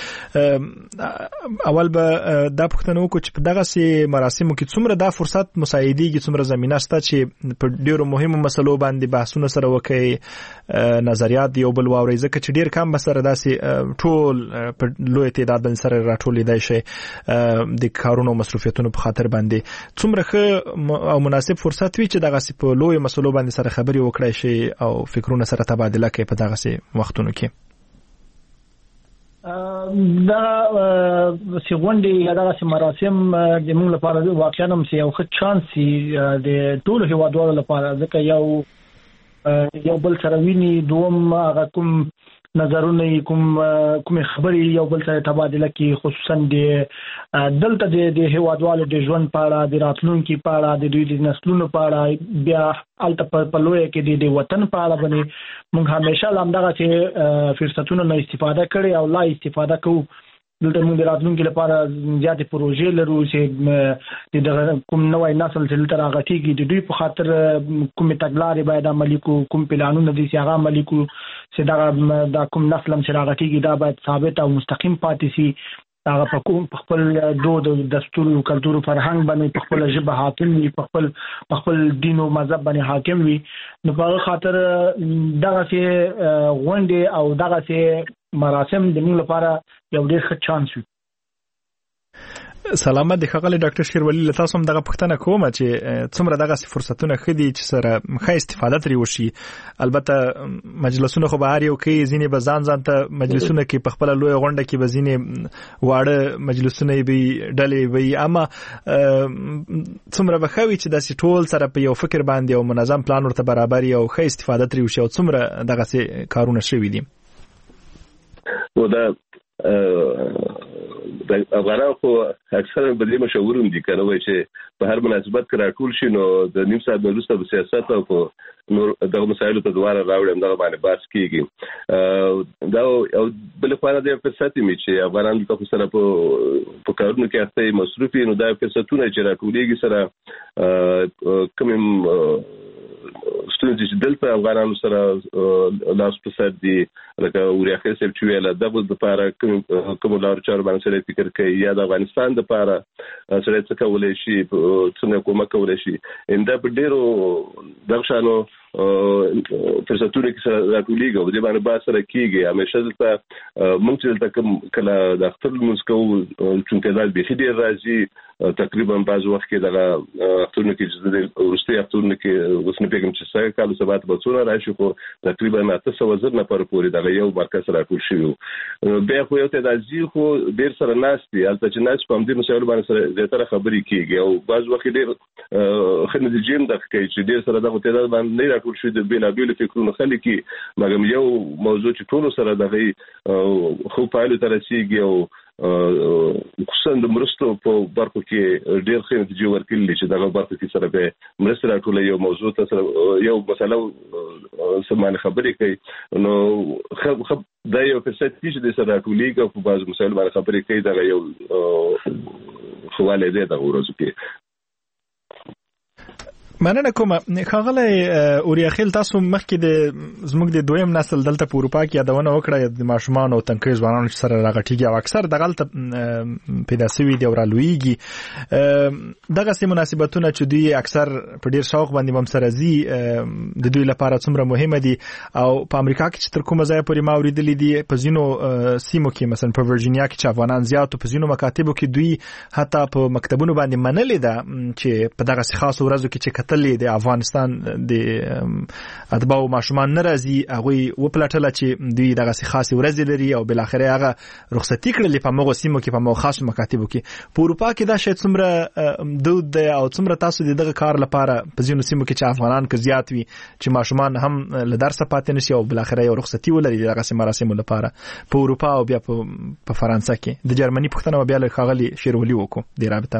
کیږي اول به دا پوښتنه وکړو چې په دغه سي مراسمو کې څومره دا فرصت مساعدېږي څومره زمينه شته چې په ډیرو مهمو مسلو باندې بحثونه سره وکړي نظریات یو بل واوري ځکه چې ډیر کم بسره داسې ټول په لوی تعداد باندې سره راټولې دی شي د کارونو مصرفیتونو په خاطر باندې څومره ښه او مناسب فرصت وي چې دغه سي په لوی مسلو باندې سره خبري وکړي شي او فکرونه سره تبادله کوي په دغه سي وختونو کې دا سیغونډي یا دا مراسم د موږ لپاره واقعا هم یو ښه چانس دی د ټولو هیوادوالو لپاره، ځکه یو یو بل سره ویني، دوم هغه کوم نظرونه کوم کوم خبري یو بل سره تبادله کی، خصوصا د دلته د هیوادوالو د ژوند په اړه، د راتلونکي په اړه، د دوی د نسلونو په اړه، بیا الته په لوی کې د وطن په اړه باندې موږ همیشه لامدغه چې فرصتونو نه استفاده کړي او لا استفاده کوو. دلته موږ د راتلونکي لپاره زیاتې پروژې لرو چې د کوم نوې نسل چې دلته راغټېږي د دوی په خاطر کومې تګلارې باید عملي کړو، کوم پلانونه دي چې هغه عملي کړو چې دا کوم نسل هم چې راغټېږي دا باید ثابت او مستقیم پاتې شي، هغه په کوم په خپل دود او دستور او کلتور او فرهنګ باندې په خپل ژبه حاکم وي، په خپل په خپل دین او مذهب باندې حاکم وي. نو په خاطر دغه چې غونډې او دغه چې مراسم د موږ لپاره یو ډېر ښه چانس وي. سلامت دی ښاغلی ډاکټر شیرولی، له تاسو هم دغه پوښتنه کوم چې څومره دغسې فرصتونه ښه دي چې سره ښه استفاده ترې وشي. البته مجلسونه خو به هر یو کوي، ځینې به ځان ځان ته مجلسونه کې په خپله لویه غونډه کې به ځینې واړه مجلسونه یې به ډلې به وي، اما څومره به ښه وي چې داسې ټول سره په یو فکر باندې او منظم پلان ورته برابر وي او ښه استفاده ترې وشي، او څومره دغسې کارونه شوي دي. و دا افغانان خو اکثرا په دې مشهور دي کنه، وایي چې په هر مناسبت کې راټول شي نو د نیم ساعت وروسته په سیاست او نور دغه مسایلو ته دواره راوړم دغه باندې بحث کیږي. دا او بل خو نه د فرصت می چې افغانان په سره په په کارونو کې اخته مصروفي، نو دا فرصتونه چې راټولېږي سره کوم ستونزې چې دلته افغانانو سره لاس په سر دي، لکه وریا خیر صاحب چې ویل دغه د لپاره کوم کوم لار چار باندې سره فکر کوي، یا د افغانستان د لپاره سره څه کولای شي، څنګه کومه کولای شي، انده په ډیرو دغشانو فرصتونه کې سره راټولېږي او د باندې با سره کیږي. همیشه دلته موږ چې دلته کله د اختر لمونځ کوو چې تعداد به ډیر راځي، تقریبا بعض وخت کې دغه اخترونه کې چې د ورستي اخترونه کې وسنه پیغام چې څنګه کال سبات به څونه راشي، خو تقریبا اته سوه زر نفر پورې دغه یو مرکز راټول شوی. بیا خو یو تعداد خو ډیر سره ناشتي البته چې ناش په دې مسایلو باندې سره زیاتره خبرې کیږي او بعض وخت ډیر خنه د جیم د کوي چې ډیر سره دغه تعداد باندې نه راټول شوی د بیلابیل فکرونو خلک کی، مګر یو موضوع چې ټول سره دغه خو پایلو تر رسیدي او خصوصا د مرستو په برخو کې ډېر ښه نتیجې ورکړلې چې دغه برخو کې سره به مرسته راټولې یو موضوع ته سره یو مسله سمانه خبرې کوي، نو خب خب دا یو فرصت چې د سره راټولېږي په بعض مسایل باندې خبرې کوي، دغه یو خواله ده د ورځو کې. مننه کوم ښاغلی اوریاخیل، تاسو مخکې د زموږ د دویم نسل دلته په اروپا کې یادونه وکړه د ماشومان او تنکي ځوانانو سره راغټیږي او اکثر دغه ته پیدا شوي دي او رالویږي. دغه سي مناسبتونه چې دوی اکثر په ډیر شوق باندې هم سره زی د دوی لپاره څومره مهمه دي، او په امریکا کې چې تر کومه ځای پورې ما اوریدلې دي په ځینو سیمو کې مثلا په ورجینیا کې چې افغانان زیات په ځینو مکاتبو کې دوی حتی په مکتبونو باندې منلې ده چې په دغه خاص ورځو کې چې تلې د افغانستان د اتباع ماشومان ناراضي هغه و پلاتله چې دوی دغه خاصه ورځ لري او بل اخر هغه رخصتي کړل په موږ سیمو کې په موږ خاص مکاتبو کې. په اروپا کې دا شاید څومره دود دی او څومره تاسو دغه کار لپاره په ځینو سیمو کې چې افغانان کې زیات وي چې ماشومان هم له درس پاتې نشي او بل اخر یو رخصتي ولري دغه مراسم لپاره په اروپا او بیا په فرانسه کې. د جرمني پښتنه بیا له ښاغلي شیرولی وکړو د رابطه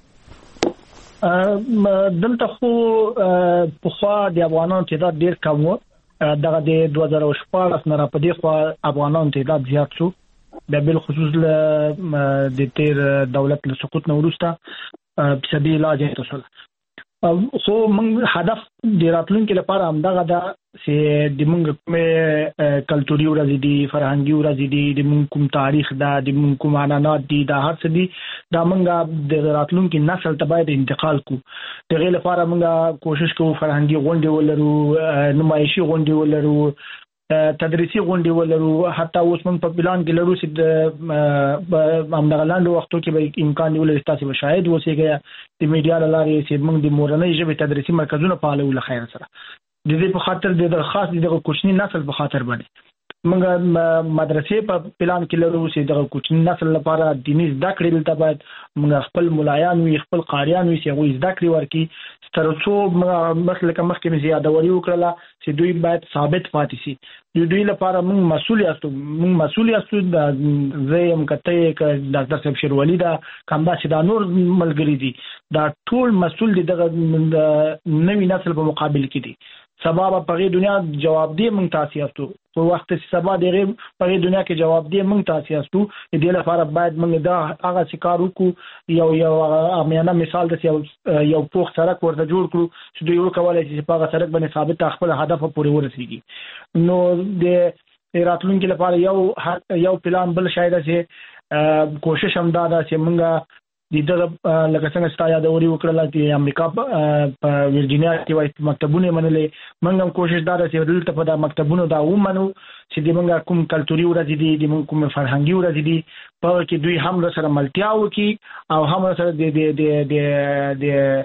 دلته خو په خوا د افغانانو تعداد ډیر کم و، دغه د دوه زره شپږ نه را پدې خو افغانانو تعداد زیات شو، د بل خصوص د تیر دولت له سقوط نه وروسته په سبیل علاج تاسو خو موږ هدف د راتلونکو لپاره هم دغه د چې د موږ کومه کلتوري ورځې دي، فرهنګي ورځې دي، د موږ کوم تاریخ دا د موږ کوم عنعنات دي، دا هر څه دي دا موږ د راتلونکو نسل ته باید انتقال کو. دغه لپاره موږ کوشش کوو فرهنګي غونډې ولرو، نمایشي غونډې ولرو، تدریسي غونډې ولرو، حتی اوس موږ په پلان کې لرو چې د همدغه لاندې وختو کې به امکان ولري تاسو به شاید وسیږي د میډیا لارې چې موږ د مورنۍ ژبې تدریسي مرکزونه فعالو له خیر سره د دې په خاطر د خاص د کوچني نسل په خاطر باندې موږ مدرسې په پلان کې لرو چې د کوچني نسل لپاره دیني زده کړې دلته باید موږ خپل ملایان وي خپل قاریان وي چې هغوی زده کړې ورکړي تر څو مثلا که مخکې مې زیادوري وکړله چې دوی باید ثابت پاتې شي دوی لپاره موږ مسؤل یاستو موږ مسؤل یاستو د زه یم که ته یې که ډاکټر صاحب شیروالي ده که همداسې دا نور ملګري دي دا ټول مسؤل دي دغه نوي نسل په مقابل کې دي سبا په هغې دنیا جواب دی موږ تاسې یاستو په وخت چې سبا د هغې په هغې دنیا کې جواب دی موږ تاسې یاستو د دې لپاره باید موږ دا هغسې کار وکړو یو یو عامیانه مثال داسې یو یو پوخ سړک ورته جوړ کړو چې دوی وکولی شي چې په هغه سړک باندې ثابت خپل هدف پورې ورسېږي نو د راتلونکي لپاره یو یو پلان بل شاید چې کوشش هم دا ده چې موږ د دغه لکه څنګه ستا یادوري وکړله د امریکا په ورجینیا کې وایي مکتبونه یې منلې موږ هم کوشش دا ده چې دلته په دا مکتبونو دا ومنو چې د موږ کوم کلتوري ورځې دي د موږ کوم فرهنګي ورځې دي په هغه کې دوی هم سره ملتیا وکړي او هم سره د د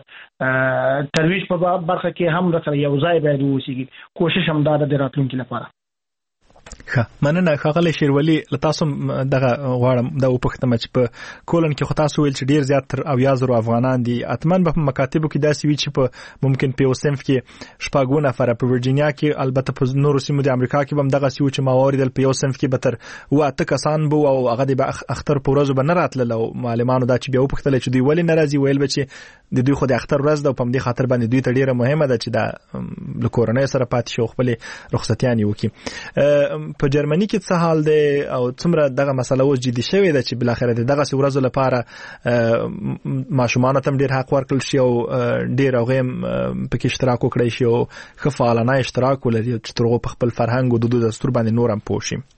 د ترویج په برخه کې هم سره یو ځای باید واوسېږي کوشش هم دا ده د راتلونکي لپاره ښه مننه ښاغلی شیروالي له تاسو دغه غواړم دا وپوښتم چې په کولن کې خو تاسو ویل چې ډېر زیات تر اویا زرو افغانان دي اتمن به په مکاتبو کې داسې وي چې په ممکن په یو صنف کې شپږ نفره په ورجینیا کې البته په نورو سیمو د امریکا کې به هم دغسې و چې ما واورېدل په یو صنف کې به تر اوه اته کسان به او هغه د اختر په ورځو به نه راتلل او معلمانو دا چې بیا وپوښتل چې دوی ولې نه راځي ویل به چې د دوی خو د اختر ورځ ده او په همدې خاطر باندې دوی ته ډېره مهمه ده چې دا له کورنۍ سره پاتې شي او خپلې رخصتیانې وکړي په جرمني کې څه حال دی او څومره دغه مسله اوس جدي شوې ده چې بالاخره د دغسې ورځو لپاره ماشومانو ته هم ډېر حق ورکړل شي او ډېر هغوی هم پکې اشتراک وکړی شي او ښه فعالانه اشتراک ولري چې تر هغو په خپل فرهنګ او دودو دستور باندې نور هم پوه شي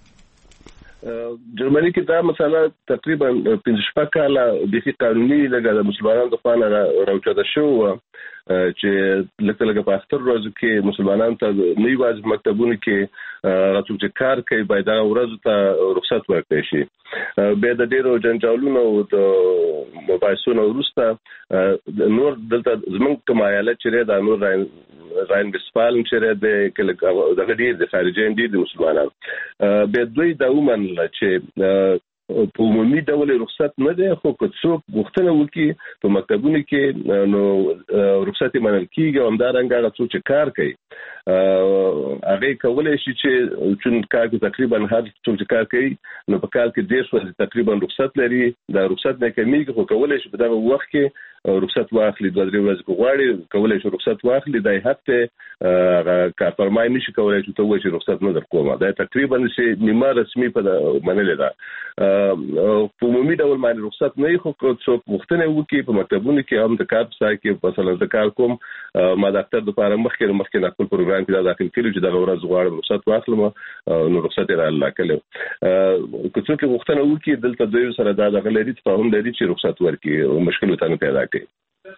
جرمني کې دا مسله تقریبا پنځه شپږ کاله بېخي قانوني لږه د مسلمانانو د خوا نه راوچته شوې وه چې لکه لکه په اختر ورځو کې مسلمانانو ته نه یوازې په مکتبونو کې راڅوک چې کار کوي باید دغه ورځو ته رخصت ورکړی شي بیا د ډېرو جنجالونو او د مباحثو نه وروسته نور دلته زموږ کوم ایالت چې دی دا نور راین ویسفالن چې دی دغه ډېر د خارجیان ډېر د مسلمانانو بیا دوی دا ومنله چې په عمومي ډول رخصت نه دی خو که څوک غوښتنه وکړي په مکتبونو کې نو رخصت یې منل کېږي او همدارنګه هغه څوک چې کار کوي هغه کولی شي چې چون کار کې تقریبا هر څوک چې کار کوي نو په کال کې دېرش ورځې تقریبا رخصت لري دا رخصت نه کمیږي خو کولی شي په دغه وخت کې رخصت واخلي دوه درې ورځې که غواړي کولی شي رخصت واخلي دا یې حق دی هغه کارفرمای نه شي کولی چې ته ووایې چې رخصت نه در کومه دا تقریبا چې نیمه رسمي په منلې ده په عمومي ډول باندې رخصت نه وي خو څوک غوښتنه وکړي په مکتبونو کې هم د کار په ساحه کې مثلا د کار کوم ما د اختر دپاره مخکې مخکې د خپل پروګرام کې دا داخل کړي چې دغه ورځ غواړم رخصت واخلم نو رخصت یې رالله کړی که څوک غوښتنه وکړي دلته دوی سره دا دغه لري تفاهم لري چې رخصت ورکړي مشکل ورته نه پیدا کوي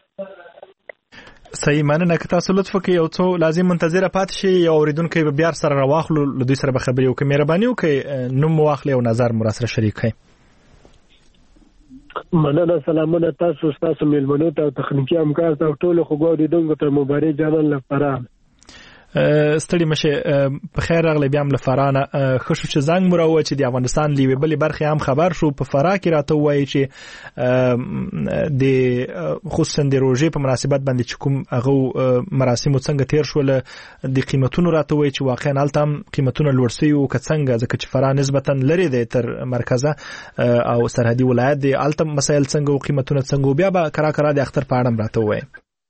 صحیح مننه که تاسو لطف وکړئ یو څو لازم منتظره پاتې شئ یو اورېدونکی به بیا سره راواخلو له دوی سره به خبرې وکړئ مهرباني وکړئ نوم مو واخلئ او نظر مو راسره شریک کړئ مننه سلامونه تاسو ستاسو میلمنو ته او تخنیکي همکار ته او ټولو خوږو اورېدونکو ته مبارک جانان لپاره ستړي مشه په خیر راغلی بیا هم له فرانه ښه شو چې زنګ مو راووه چې د افغانستان له یوې بلې برخې هم خبر شو په فراه کې راته ووایي چې د خصوصا د روژې په مناسبت باندې چې کوم هغه مراسمو څنګه تیر شول د قیمتونو راته ووایي چې واقعا هلته هم قیمتونه لوړ سوي وو که څنګه ځکه چې فراه نسبتا لرې دی تر مرکزه او سرحدي ولایت دی هلته مسایل څنګه وو قیمتونه څنګه وو بیا به کرا کرا د اختر په اړه هم راته ووایي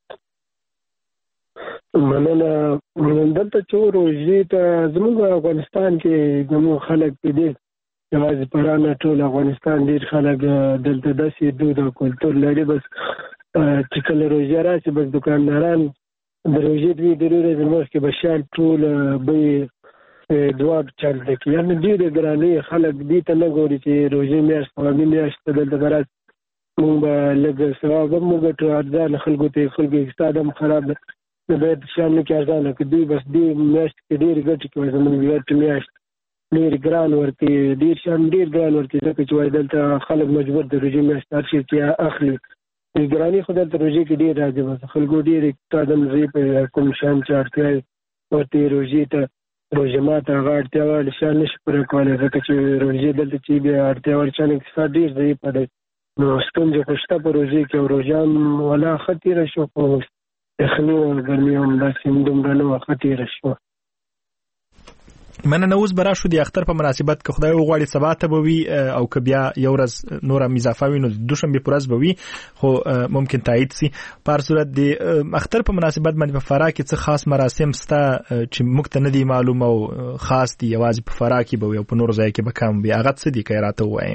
مننه دلته چې روژې ته زموږ افغانستان کې زموږ خلک په دې یوازې فراه نه ټول افغانستان ډېر خلک دلته داسې دود او کلتور لري بس چې کله روژه راشي بس دوکانداران د روژې دوی درې ورځې مخکې به شیان ټول بیې دواړه چلته کړي یعنې ډېرې ګرانې خلک دې ته نه ګوري چې روژې میاشت قوامي میاشت ته دلته به راشي موږ به لږ ثواب هم وګټو ارزانه خلکو ته خلکو اقتصاد هم خراب ده د باید شان نه کې ارزانه که دوی بس دې میاشت کې ډېرې ګټې کوي زموږ ګټې میاشت ډېر ګران ورکوي ډېر شان ډېر ګران ورکوي ځکه چې وایي دلته خلک مجبور د روژې میاشت هر شي کې اخلي ګراني خو دلته روژې کې ډېر راځي بس خلکو ډېر اقتصاد هم ضعیف کوم شیان چې اړتیا ورته روژې ته روژه ماته هغه اړتیا وړ شیان نشي پوره کولی ځکه چې روژې دلته چې بیا اړتیا وړ شیان اقتصاد ډېر ضعیفه دی نو ستونزې خو شته په روژې کې او روژه هم ولا ښه تېره شوه خو یخني او ګرمي هم داسې دومره نه وه ښه تېره شوه. مننه. اوس به راشو د اختر په مناسبت که خدای وغواړي سبا ته به وي او که بیا یو ورځ نور هم اضافه وي نو د دوشنبې په ورځ به وي خو ممکن تایید سي. په هر صورت د اختر په مناسبت باندې په فراه کې څه خاص مراسم سته چې موږ ته نه دي معلوم او خاص دي یوازې په فراه کې به وي او په نورو ځایو کې به کم وي هغه څه دي که یې راته ووایې؟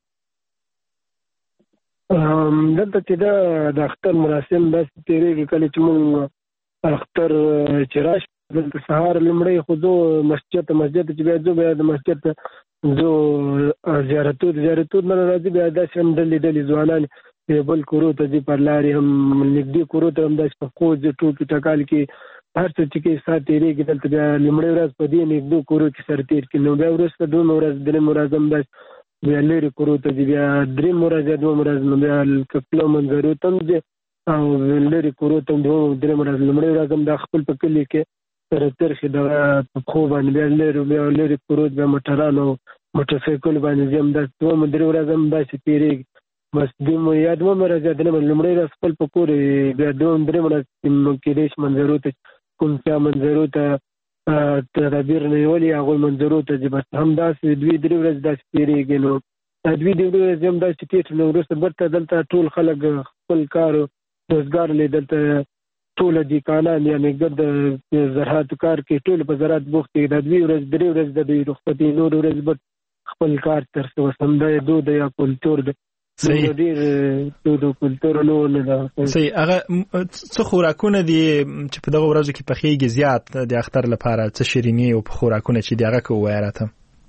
دلته چې دا د اختر مراسم داسې تېرېږي کله چې موږ اختر چې راشي دلته سهار لومړی خو زه مسجد ته مسجد ته چې بیا ځو بیا د مسجد ته زه زیارتو زیارتو نه راځي بیا داسې هم ډلې ډلې ځوانان یو بل کورو ته ځي پر لارې هم نږدې کورو ته هم داسې په پښو ځي ټوکې ټکال کې هر څه چې کې ساعت تېرېږي دلته بیا لومړۍ ورځ په دې نږدې کورو کې سر تېر کړي نو بیا وروسته دومره ورځ درېیمه ورځ هم داسې بیا لرې کورو ته ځي بیا درېیمه ورځ یا دویمه ورځ نو بیا کپلو منظرو ته هم ځي او لرې کورو ته هم درېیمه ورځ لومړۍ ورځ هم دا خپل په کلي کې سره ترخې دغه په پښو باندې بیا لرې بیا لرې کورو بیا موټران او موټرسایکل باندې ځي همداسې دویمه درې ورځ هم داسې تېرېږي بس دویمه یا دویمه ورځ یا درېیمه لومړۍ ورځ خپل په کور بیا دویم درېیمه ورځ کېدای شي منظرو ته کوم چا منظرو ته تدابیر نیولي هغوی منظرو ته ځي بس همداسې دوی درې ورځې داسې تېرېږي نو دوی درې ورځې هم داسې تېر نو وروسته بېرته دلته ټول خلک خپل کار روزګار لري دلته ټول دیکانان یعنې ګرد زراعتو کار کې ټول په زراعت بوخت دي دا دوی ورځې درې ورځې د دوی رخصتي نور ورځې به خپل کار ترسره وسم دا دود یا کلتور دی صحیح ډېر دود او کلتور نور نه ده صحیح. هغه څه خوراکونه دي چې په دغه ورځو کې پخېږي زیات د اختر لپاره څه شیریني او خوراکونه چې دي هغه که ووایه راته؟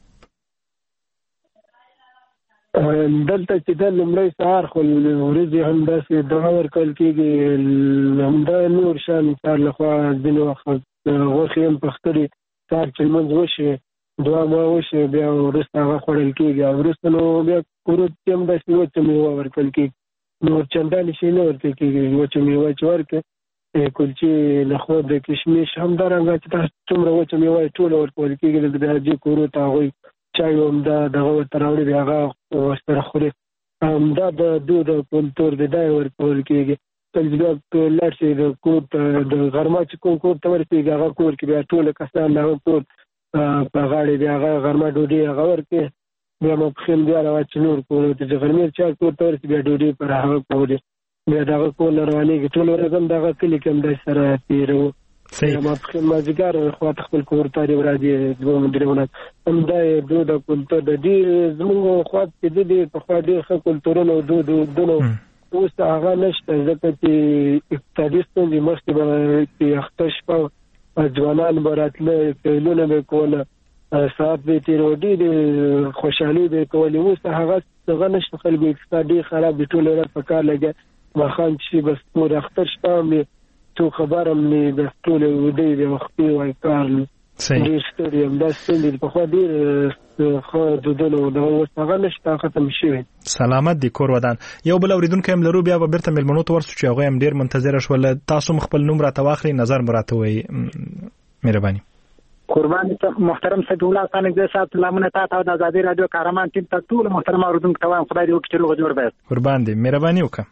دلته چې د لومړی سهار خو ورځې هم داسې دعا ورکول کېږي همدا نور شیان سهار لخوا ځینې وخت غوښې هم پختلي سهار چې لمونځ وشي دعا ما وشي بیا وروسته هغه خوړل کېږي او وروسته نو بیا کورو ته هم داسې وچه میوه ورکول کېږي نور چندانې شی نه ورته کېږي وچه میوه چې ورکړې کلچې نخود کشمش همدارنګه چې تاسو څومره وچه میوه یې ټوله ورکول کېږي د حاجي کورو ته هغوی چای هم دا دغه ورته راوړي بیا هغه ورسره خوري همدا د دود او کلتور دی دا یې ورکول کېږي کله چې بیا لاړ شي د کور ته د غرمه چې کوم کور ته ورسېږي هغه کور کې بیا ټوله کسان د هغه کور په غاړې بیا هغه غرمه ډوډۍ هغه ورکړي بیا ماپښین بیا راواچي نور کورو ته چې غرمې چا کور ته ورسي بیا ډوډۍ پر هغه کوري بیا د هغه کور نه روانېږي ټول ورځ هم دغه کلي کې هم داسې سره تېروو ماپښین مازدیګر خواته خپل کور ته راځي دوه درې ورځې همدا یې دود او کلتور د ډېر زموږ خوا چې د دې پخوا ډېر ښه کلتورونه او دود دودونه اوس هغه نشته ځکه چې اقتصادي ستونزې مخکې به چې اخته شپه ځوانان به راتله پیلونه به یې کوله ساعت به یې تېروه ډېرې خوشحالي به یې کولې اوس هغه هغه نشته خلکو اقتصاد ډېر خراب دی ټوله ورځ په کار لګیا ماښام چې شي بس پورې اختر شپه هم څو خبر هم نه بس ټولې وډۍ دی وختي وایي کار ډېر ستړي هم دا ستونزې پخوا ډېر ښه دودونه دغه اوس هغه نشته ختم شوي. سلامت دی کور ودان. یو بل اورېدونکی هم لرو بیا به بېرته مېلمنو ته ورسو چې هغوی هم ډېر منتظره شول. تاسو هم خپل نوم راته واخلئ نظر مو راته وایي مهرباني. قربان محترم سید الله ثانګزی صاحب سلامونه تاسو او د ازادي رادیو کارمان ټیم ته ټول محترم اورېدونکو ته وایم خدای دې وکړي چې روغ جوړ به قربان دې مهرباني وکړه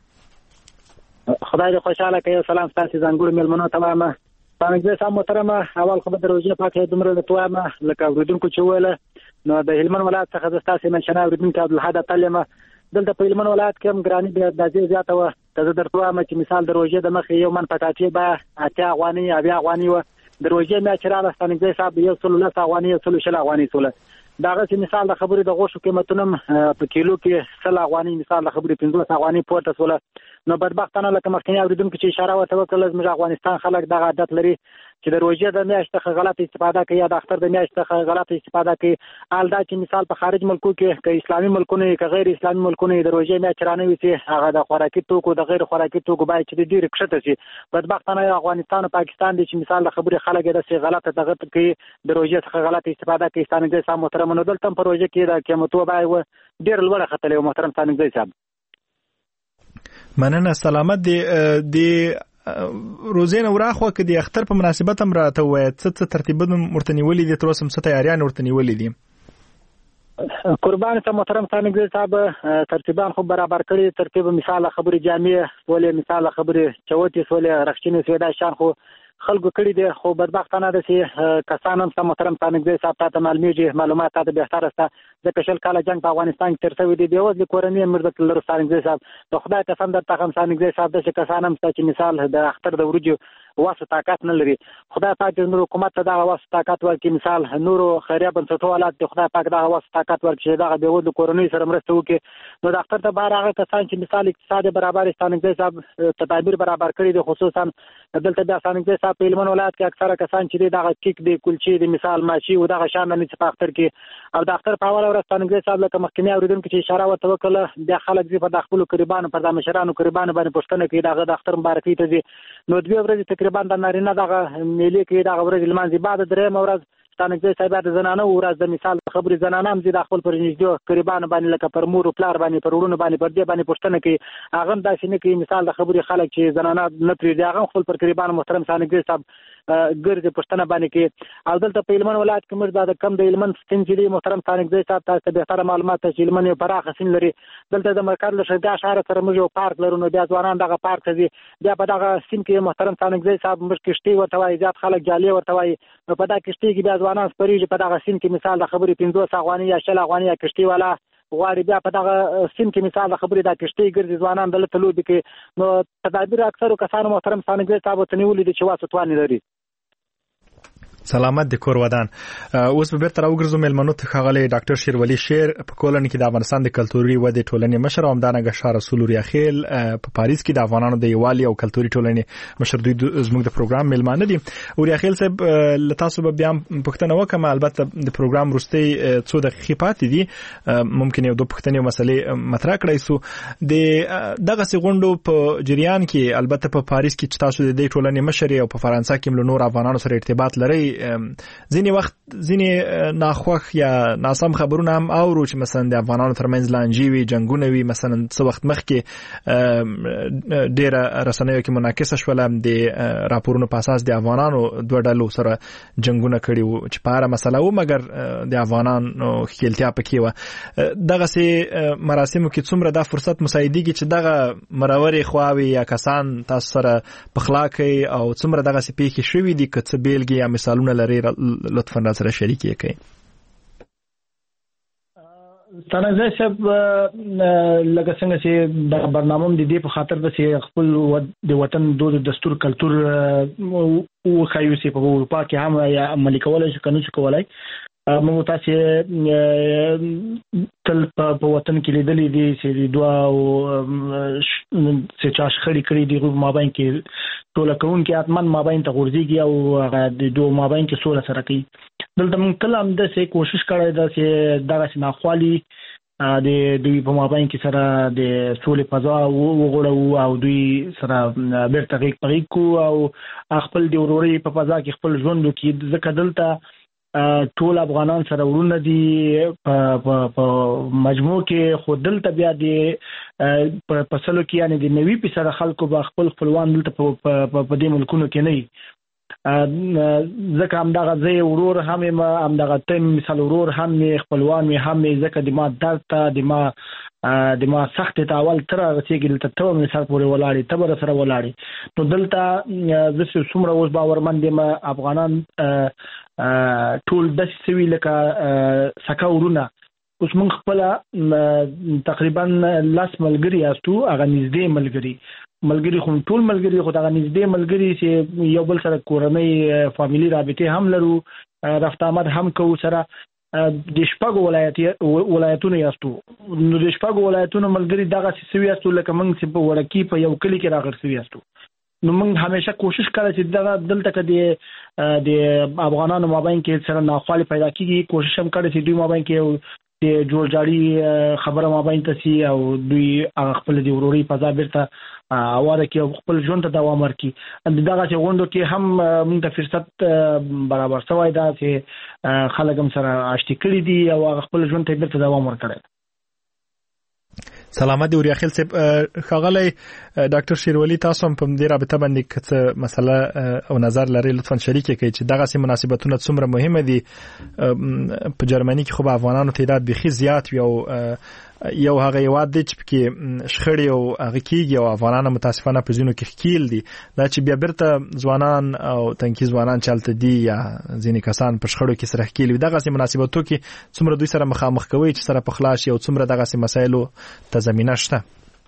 خدای دې خوشاله کړي. سلام تاسو ځانګړو مېلمنو ته وایم ثانګزی صاحب محترم اول خو به د روژې پاکه دومره لته وایم لکه اورېدونکو چې ویله نو د هلمند ولایت څخه د تاسو منشنه اورېدونکو عبدالحد اتلم دلته په هلمند ولایت کې هم ګراني بیا د ځای زیاته وه ته زه درته وایم چې مثال د روژې د مخې یو من پټاټې به اتیا افغانۍ اویا افغانۍ وه د روژې میاشت چې راغله ثانګزی صاحب یو سلو لس افغانۍ یو سلو شل افغانۍ سوله د هغسې مثال د خبرې د غوښو قیمتونه هم په کیلو کې سل افغانۍ مثال د خبرې پنځوس افغانۍ پورته سوله نو بدبختانه لکه مخکیني اورېدونکو چې اشاره ورته وکړله زموږ افغانستان خلک دغه عادت لري چې د روژې د میاشت څخه غلطه استفاده کوي یا د اختر د میاشت څخه غلطه استفاده کوي حال دا چې مثال په خارج ملکو کې که اسلامي ملکونه که غیر اسلامي ملکونه د روژې میاشت رانوي چې هغه د خوراکي توکو د غیر خوراکي توکو باید چې ډېرې کښته شي بدبختانه افغانستان او پاکستان دی چې مثال د خبرې خلک یې داسې غلطه دغه کوي د روژې څخه غلطه استفاده کوي. ثانګزی صاحب محترم نو دلته هم په روژې کې د قیمتو بیه وه ډېره لوړه ختلې وه محترم ثانګزی صاحب. مننه. سلامت دی. د روزینه وراخوا کې د اختر په مناسبت هم راته وایي څه ترتیبونه ورته نیولې دي تر اوسه څه تیاریان ورته نیولې دي؟ قربان ته محترم ثانګزی صاحب ترتیبان خو برابر کړی ترتیب مثال خبرې جامع ولې مثال خبرې چوتي ولې رخصتینې سودا شان خو خلکو کړی دي خو بدبختانه ده چې کسان هم محترم ثانګزی صاحب ته معلومیږي معلومات ته به تر سره د کشل کاله جنگ په افغانستان کې تر څو دی دیوز د کورنۍ مرزت لرو ثانګزی صاحب د خدای قسم در تخم ثانګزی صاحب د کسان هم چې مثال د اختر د ورجو واسه طاقت نه لري خدای پاک د نور حکومت ته دا واسه طاقت ورکړي مثال نورو خیریه بنسټو حالات د خدای پاک دا واسه طاقت ورکړي دا به د کورنۍ سره مرسته وکړي نو د اختر ته بهر هغه کسان چې مثال اقتصاد برابر ثانګزی صاحب تدابیر برابر کړی دي خصوصا دلته د ثانګزی صاحب په لمن ولایت کې اکثره کسان چې دا کیک دی کلچې دی مثال ماشي او دا شان نه په اختر کې او د اختر په اول ورځ ثانګزی صاحب لکه مخکنی اوریدونکو چې اشاره ورته وکړه د خلک زی په داخلو قربان پر د مشرانو قربان باندې پښتنه کې دا د اختر مبارکي ته دي نو دوی ورځې تقریبا د نارینه دغه ملي کې دا ورځ لمانځي بعد درې مورز ثانګزی صاحب د زنانه ورځ د مثال خبرې زنانه هم زی د خپل پرنځدو قربان باندې لکه پر مور او پلار باندې پر ورونو باندې پر دې باندې پښتنه کې هغه داسې نه کې مثال د خبرې خلک چې زنانه نه پرې دی هغه خپل پر قربان محترم ثانګزی صاحب ګرځي پښتنه باندې کې او دلته په علمن ولایت کې مردا د کم د علمن سین چې محترم ثانګزی صاحب تاسو به تر معلومات چې علمن یو پراخه سین لري دلته د مرکز له شګه شهر سره موږ یو پارک لرو نو بیا ځوانان دغه پارک ته ځي بیا په دغه سین کې محترم ثانګزی صاحب موږ کشتي ورته وایي ځات خلک جالي ورته وایي نو په دغه کشتي کې بیا ځوانان سپریږي په دغه سین کې مثال د خبرې پنځوس افغاني یا شل افغاني کشتي والا غواړي بیا په دغه سین کې مثال د خبرې د کشتي ګرځي ځوانان دلته لوبي کې نو تدابیر اکثر کسانو محترم ثانګزی صاحب ته نیولې دي چې واسه تواني لري سلامت د کور ودان اوس به بیرته راوګرځو ملمنو ته خغلی ډاکټر شیرولی شیر په کولن کې د افغانستان د کلتوري ودې ټولنې مشر او همدارنګه شاه رسول ریاخیل په پاریس کې د افغانانو د یوالي او کلتوري ټولنې مشر دوی زموږ د پروګرام ملمانه دي او ریاخیل صاحب لتاسو به بیا پښتنه وکم البته د پروګرام وروستي څو دقیقې پاتې دي ممکن یو دوه پښتنې مسلې مطرح کړئ سو د دغه سغوندو په جریان کې البته په پاریس کې تاسو د دې ټولنې مشر او په فرانسه کې نور افغانانو سره ارتباط لري ځینې وخت ځینې ناخوښ یا ناسم خبرونه هم اورو چې مثلا د افغانانو ترمنځ لانجې وي جنگونه وي مثلا څه وخت مخکې ډېره رسنیو کې منعکسه شوله د راپورونو په اساس د افغانانو دوه ډلو سره جنگونه کړي وو چې په هره مسله وو مګر د افغانانو ښکیلتیا پکې وه دغسې مراسمو کې څومره دا فرصت مساعدېږي چې دغه مرورې خواوې یا کسان تاسو سره پخلا کوي او څومره دغسې پیښې شوي دي که څه بیلګې یا مثالونه لري لطفا را سره شریک کړئ ثانګزی صاحب لکه څنګه چې د برنامه د دې په خاطر د چې خپل د وطن دود دستور کلچر او خایو سي په اروپا کې هم یا عملي کولای شي کنه چې کولای موږ تاسو تل په وطن کې لیدلې دي چې دوه او چې چا شخړې کړې دي غو مابین کې ټول کون کې اتمن مابین ته ورځيږي او د دوه مابین کې سوله سره کوي دلته موږ کله هم د څه کوشش کړی دا چې دغه ناخوالي د دوی په مابین کې سره د سولې فضا وغوړو او دوی سره بیرته غیږ په غیږ کو او خپل د وروري په فضا کې خپل ژوند کې ځکه دلته ټول افغانان سره ورونه دي په مجموع کې خو دلته بیا د په سلو کې یعنی د نوي په سره خلکو به خپل خپلوان دلته په دې ملکونو کې نه ځکه همدغه ځای ورور هم همدغه تیم مثال ورور هم خپلوان مې هم ځکه د ما درد ته د ما د ما سخت تاول تر رسېږي دلته ته مثال پورې ولاړې تبر سره ولاړې نو دلته زه څومره اوس باورمند یم افغانان ټول د سوي لکه سکه ورونه اوس موږ خپل تقریبا لاس ملګری یاستو هغه نږدې ملګری ملګری خو ټول ملګری خو هغه نږدې ملګری چې یو بل سره کورنۍ فامیلی رابطه هم لرو رفت آمد هم کوو سره د شپږو ولایت ولایتونو یاستو نو د شپږو ولایتونو ملګری دغه سوي یاستو لکه موږ چې په وړکی په یو کلی کې راغلی سوي یاستو نو موږ همیشه کوشش کړی چې دغه دلته کې د افغانانو مابین کې سره ناخوالي پیدا کیږي کوشش هم کړی چې دوی مابین کې د جوړ جاړي خبره مابین ته سي او دوی خپل د وروري فضا بیرته اواده کې خپل ژوند ته دوام ورکړي دغه چې غونډو کې هم موږ ته فرصت برابر شوی دا چې خلک هم سره آشتی کړي دي او خپل ژوند ته بیرته دوام ورکړي سلامت دی وریا خیل صاحب ښاغلی ډاکټر شیرولی تاسو هم په دې رابطه باندې څه مسله او نظر لري لطفا شریک کړئ چې دغه سي مناسبتونه څومره مهمه دي په جرمني کې خو به افغانانو تعداد بيخي زیات وي او یو هغه یواد دي چې کې شخړې او هغه کېږي او افغانانو متاسفانه په ځینو کې خکیل دي دا چې بیا بیرته ځوانان او تنکي ځوانان چلته دي یا ځینې کسان په شخړو کې سره خکیل وي دغه سي مناسبتو کې څومره دوی سره مخامخ کوي چې سره په خلاص او څومره دغه سي مسایلو ته زمينه شته.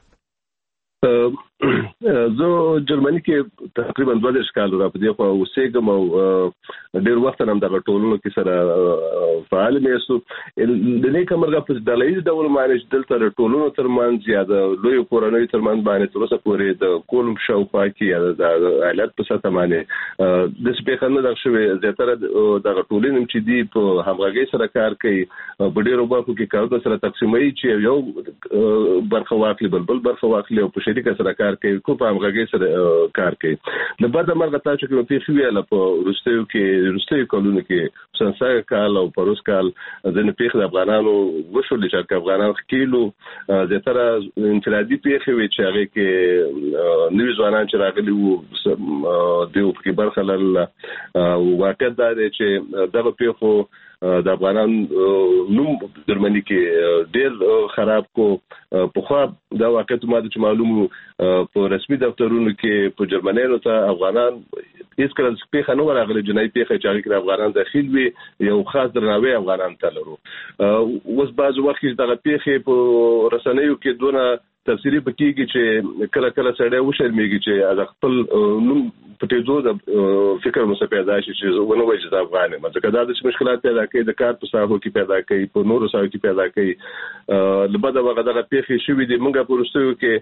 زه جرمني کې تقریبا دوه دیرش کال را پدې خو اوسېږم او ډېر وخت هم دغه ټولنو کې سره فعال مې سو د دې کومرغه په ډلهیز ډول باندې دلته ټولنو ترمن زیاده لوی کورنۍ ترمن باندې تر اوسه پورې د کولم شاوخوا کې د حالت په ساته باندې د سپېخنه د شوې زیاتره دغه ټولنې چې دی په همغږي سره کار کوي په ډېرو برخو کې کار سره تقسیموي چې یو برخه واخلي بل برخه واخلي او په شریکه سره کار کوي کو په همغږي سره کار کوي د بعد مرګ تاسو کې په فیویل په روسیو کې روسیو کولونو کې سنسای کال او پروس کال ځنه پیښ د افغانانو وشول چې افغانان کیلو زیاتره انفرادي پیښ وي چې هغه کې نوې ځوانان چې راغلي وو د یو کې برخه لرله او واقع دا دی چې دغه پیښو د افغانان نوم جرمني کې ډېر خراب کو په خو دا واقعیت ماده چې معلومو په رسمي دفترونو کې په جرمنیانو ته افغانان هیڅ کله پیښه نه ورغله جنایي پیښه چې هغه افغانان داخل وي یو خاص درناوی افغانان ته لرو اوس بعض وخت دغه پیښه په رسنیو کې دونه تفسیری پکېږي چې کله کله سړی وشرمېږي چې از خپل نوم پټې زو د فکر مو څه پیدا شي چې ونه وایي چې افغان یم ځکه دا د مشکلات پیدا کوي د کار په ساحو کې پیدا کوي په نورو ساحو کې پیدا کوي لبد هغه دغه پیښې شوې دي موږ په رسو کې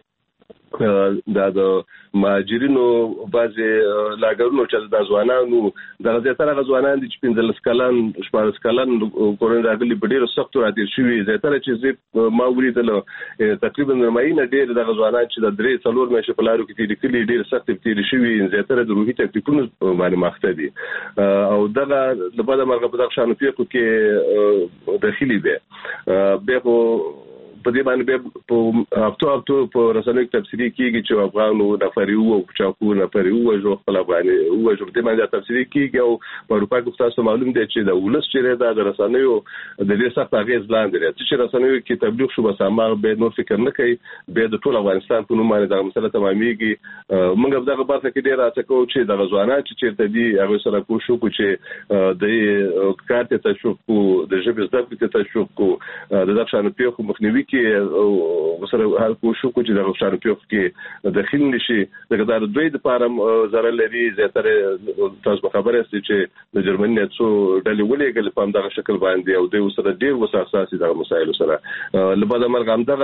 دا د مهاجرینو بعضي لاګرونو چې د ځوانانو د زیاتره ځوانان دي چې پنځلس کلن شپږ کلن کورن راغلي په ډیرو سختو راځي شوی زیاتره چې ما ولیدل تقریبا نماینه ډیر د ځوانان چې د درې څلور مېشه په لارو کې دي کلی ډیر سخت دي شوی زیاتره د روحي تکلیفونو باندې مخته دي او دغه د بعد مرګ په دغه شانو پیښو کې داخلي دي به په دې باندې په هفتو هفتو په رسنیو کې تفسیری کیږي چې افغانو نفري وو او چاکو نفري وو جو خپل باندې وو جو دې باندې تفسیری کیږي او په اروپا کې تاسو معلوم دي چې د ولس چې د رسنیو د دې سخت اغیز لاندې لري چې رسنیو کې تبلیغ شو بس ما به نور فکر نه کوي به د ټول افغانستان په نوم باندې د مسله تمامېږي موږ دغه برخه کې ډیر راځو چې د غزوانات چې چیرته دي هغه سره کوشش وکړو چې د کارت ته شو د ژبې زده کړې ته شو د دغه شانو پیښو مخنیوي کې وسره هر کوشش وکړو چې د غوښتنو پیښ کې داخل نشي دغه د دوی د پاره زره لري زیاتره تاسو خبره است چې د جرمني څو ډلې ولېګل په همدغه شکل باندې او دوی سره ډیر وساساسي د مسایلو سره لبد مرګ هم دغه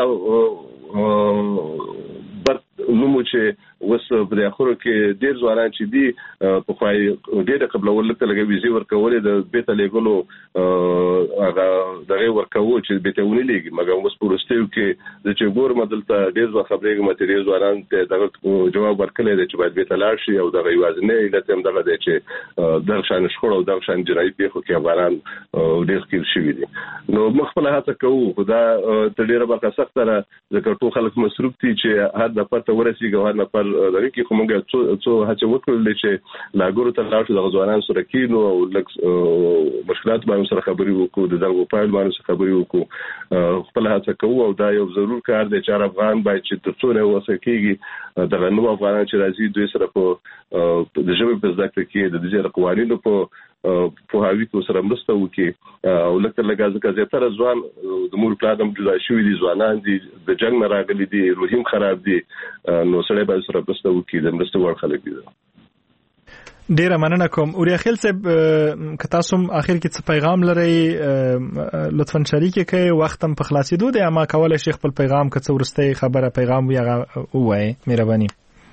بر نومو چې وس په اخرو کې ډیر ځوانان چې دي په خوای ډیر قبل ولته لګي ویزه ورکولې د بیت لګلو هغه دغه ورکوو چې بیت ونی لګي مګر وس پرستیو کې د چې ګور مدلته ډیر ځو خبرې ماتریال ځوانان ته دغه جواب ورکړي چې باید بیت لاړ شي او دغه یوازنه علت هم دغه دی چې د شان شخړو او د شان جنایي پیښو کې افغانان ډیر کېل شوی دي نو مخبل هڅه کوو خدا ته ډیره برخه سخت را ځکه ټول خلک مصروف دي چې هر د پته ورسیږي هر نه پر دغه کې کومه څو څو هڅه وکړل چې لاګورو ته لاړ شو د ځوانان سره کېنو او مشکلات باندې سره خبرې وکړو د دغه په اړه باندې خبرې وکړو خپل هڅه کوو او دا یو ضرور کار دی چې افغان باید چې تاسو نه وسکیږي دغه نو افغانان چې راځي دوی سره په د ژبې په ځکه کې د دې قوانینو په په هاوی کو سره مرسته وکي او لکه لږه ځکه زیاتره ځوان د مور پلانم جدا شوی دي ځوانان دي د جنگ نه راغلي دي روحیم خراب دي نو سره به سره مرسته وکي د مرسته ور خلک دي ډیره مننه کوم اوریا خیل صاحب که تاسو اخر کې څه پیغام لرئ لطفا شریک کړئ وختم په خلاصېدو دی اما کولای شي خپل پیغام که څه ورسته خبره پیغام وي هغه وایي مهرباني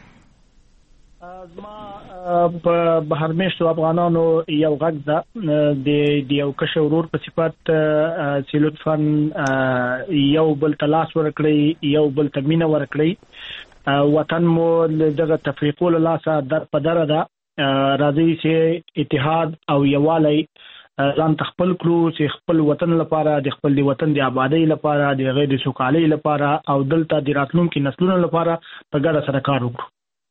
په بهر میشتو افغانانو یو غږ ده د یو کشر ورور په صفت چې لطفا یو بل تلاش ورکړي یو بل تمینه ورکړي وطن مو دغه تفریقو له لاسه در په در ده راځي چې اتحاد او یووالی ځان تخپل کړو چې خپل وطن لپاره د خپل وطن د آبادی لپاره د غیر سوکالۍ لپاره او دلته د راتلونکو نسلونو لپاره په ګډه سره کار وکړو.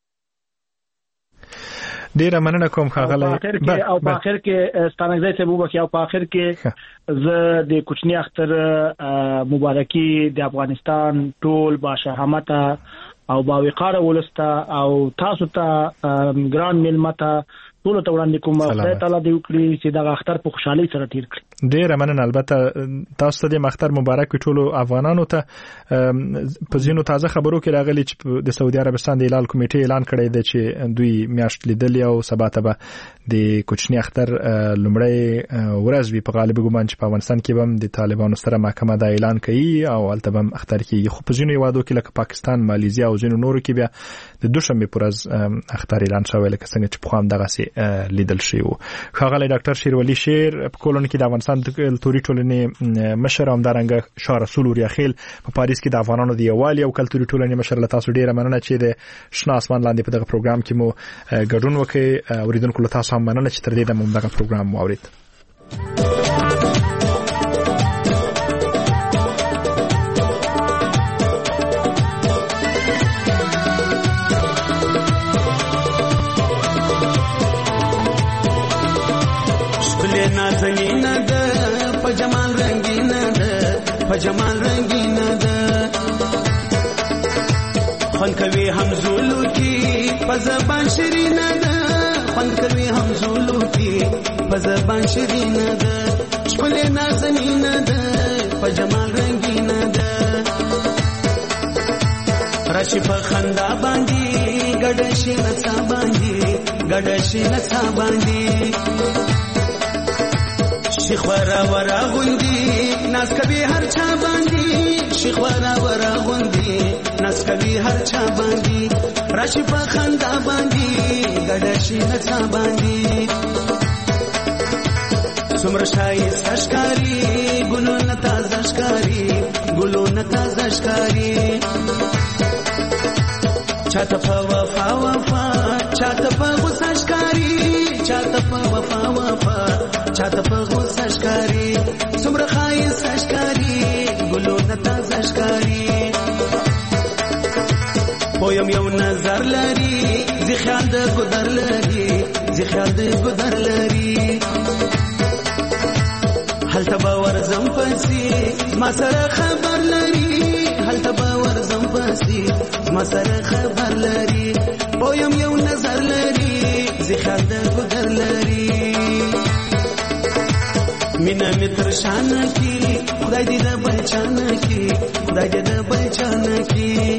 ډیره مننه کوم ښاغلی. او په اخر کې ستانګزی صاحب وبخښي او په اخر کې زه د کوچنی اختر مبارکي د افغانستان ټول باشهامت او باوقاره ولسته او تاسو ته ګران ملمته ټول ته وړاندې کوم خدای تعالی دې وکړي چې دا اختر په خوشحالي سره تیر کړي. ډیره مننه. البته تاسو ته د اختر مبارک ټول افغانانو ته. په ځینو تازه خبرو کې راغلي چې د سعودي عربستان د هلال کمیټې اعلان کړی دی چې دوی میاشت لیدلې او سبا ته به د کوچنی اختر لومړی ورځ وي. په غالب ګومان چې په افغانستان کې هم د طالبانو سره محکمه دا اعلان کوي او هلته به اختر کیږي. خو په ځینو هیوادو کې لکه پاکستان، مالیزیا او ځینو نورو کې بیا د دوشنبه پر ورځ اختر اعلان شوی لکه څنګه چې په خام دغه لیدل شي وو. ښاغلی ډاکټر شیرولی شیر په کولون کې د افغانستان کلتوري ټولنې مشر هم دارنګه شاه رسول وریاخیل په پاریس کې د افغانانو د یووالي او کلتوري ټولنې مشر له تاسو ډیره مننه چې د شنه اسمان لاندې په دغه پروګرام کې مو ګډون وکړي. اوریدونکو له تاسو هم مننه چې تر دې دمه دغه پروګرام مو اورید. جمال رنگینا ده په جمال رنگینا ده خون کوي همزولو کی په زبان شیرینا ده خون کوي همزولو کی په زبان شیرینا ده شپل نازنینا ده په جمال رنگینا ده راشي په خندا باندې ګډشي نڅا باندې ګډشي نڅا باندې شیخ ورا ورا غوندي ناس کوي هر چا باندې شیخ ورا ورا غوندي ناس کوي هر چا باندې راشي په خندا باندې ګډشي نڅا باندې څومره شایسته ښکاري ګلونه تازه ښکاري ګلونه تازه ښکاري چاته په وفا وفا چاته په غوسه ښکاري چاته په وفا وفا چاته په غوسه ښکاري څومره ښایسته ښکاري ګلونه تازه ښکاري پویم یو نظر لري زی خیال د ګدر لري زی خیال د ګدر لري هلته به ورځم پسې ما سره خبر لري هلته به ورځم پسې ما سره خبر لري پویم یو نظر لري زی خیال د ګدر لري مینا متر شان کی خدای دې د بچان کی خدای دې د بچان کی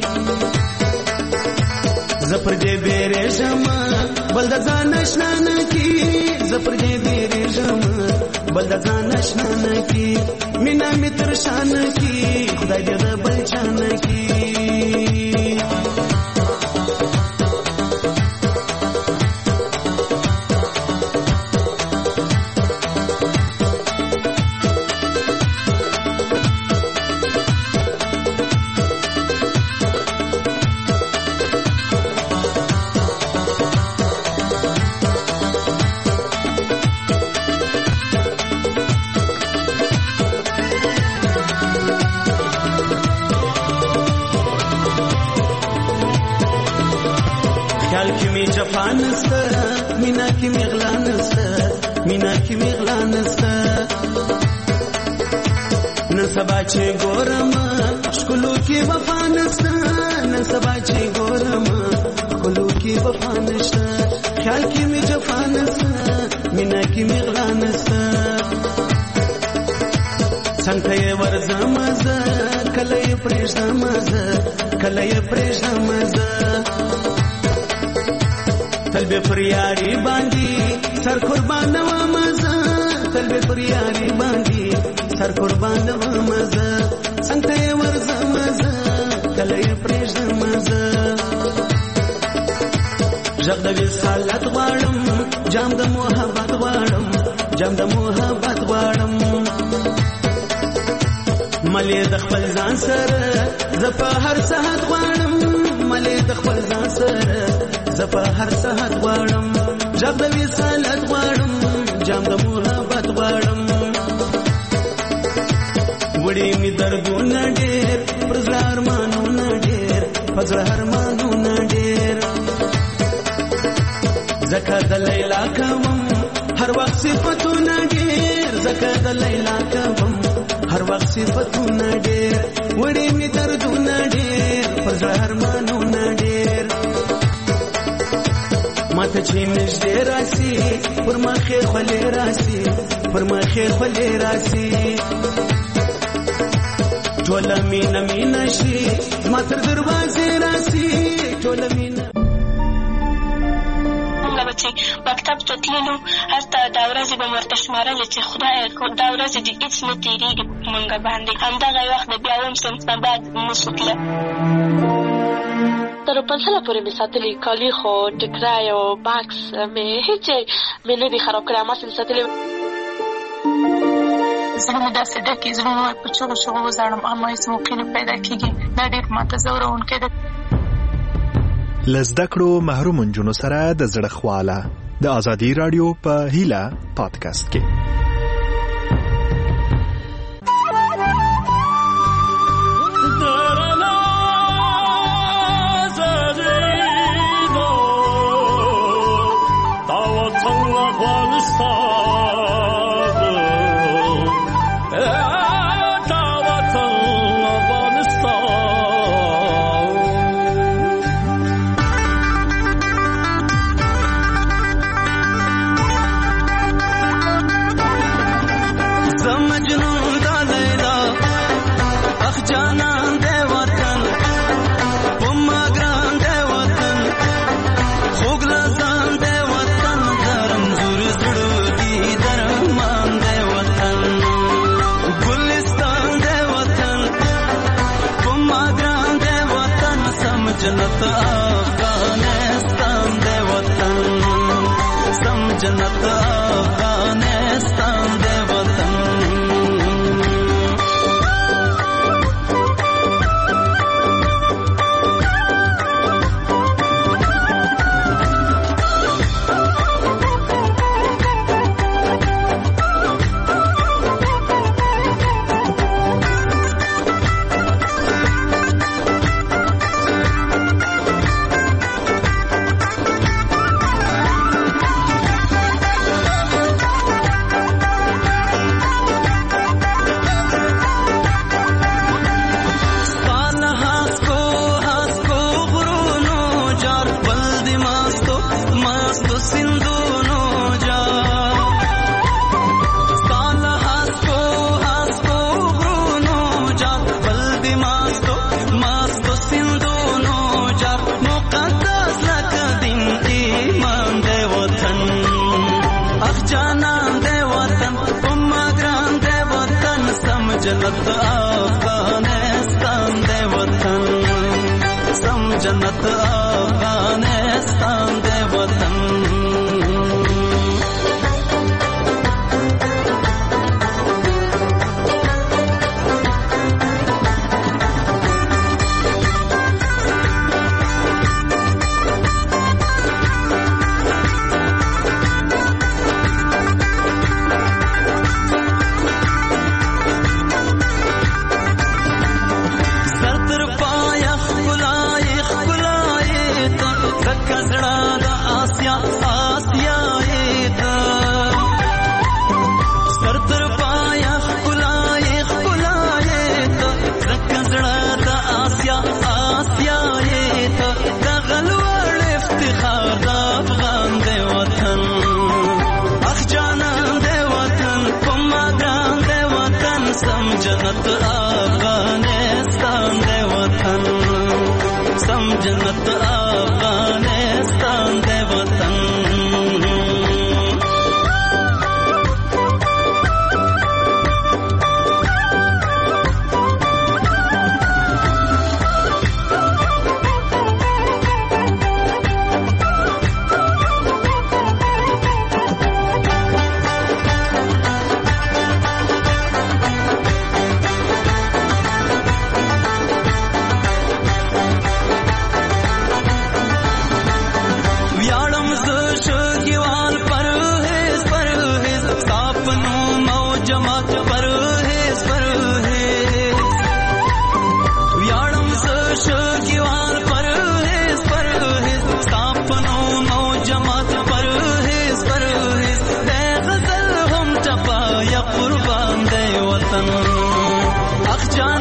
زپر دې بیره شمه بل د ځان نشنان کی زپر دې بیره شمه بل د ځان نشنان کی مینا متر شان کی خدای دې د بچان کی مینا کی میغلان است مینا کی میغلان است نن سبا چې ګورم شکلو کې وفا نست نن سبا چې ګورم شکلو کې وفا نست خیال کې می جفا نست مینا کی میغلان است څنګه ورځم زه کله پرېږدم زه کله پرېږدم زه تل به پریاری باندې سر قربان و مزه تل به پریاری باندې سر قربان و مزه څنګه ورځم مزه کله پرېږدم مزه ژغ د وصالت غواړم جام د محبت غواړم جام د محبت غواړم ملي د خپل ځان سره ز په هر ساعت غواړم ملي د خپل ځان سره ز په هر ساعت غواړم ژغ د وصالت غواړم جام د محبت غواړم وړي می دردونه ډېر پر زړه ارمانونه ډېر پر زړه ارمانونه ډېر زکه د لیلا کوم هر وخت صفتونه ډېر زکه د لیلا کوم هر وخت صفتونه ډېر وړي می دردونه ډېر پر زړه ارمانونه ډېر ماته چې نږدې راسي پر مخې خولې راسي پر مخې خولې راسي ټوله مینه مینه شي ما تر دروازې راسي ټوله مینه چې مکتب ته تللو هلته دا ورځې به مې ورته شمارلې چې خدایه دا ورځې دې هېڅ نه تېرېږي په مونږ باندې همدغه وخت د بیا اووم صنف نه بعد نشو تله تر پنځله پورې مې ساتلي کالي خو ټکری او بکس مې هېڅ مې نه دي خراب کړی هماسې مې ساتلي زړونه داسې ډکې زړونه په چغو چغو وزاړم اما هېڅ موقع نه پیدا کېږي دا ډېر ماته ځوروونکی ده له زده کړو محروم نجونو سره د زړه خواله د ازادي راډیو په هیله پادکاسټ کې جنت افغانستان دے وطن سم جنت افغانستان دے وطن جنت افغانستان دے وطن سم جنت افغانستان دے وطن جنت افغانستان دے وطن سم جنت افغانستان دے وطن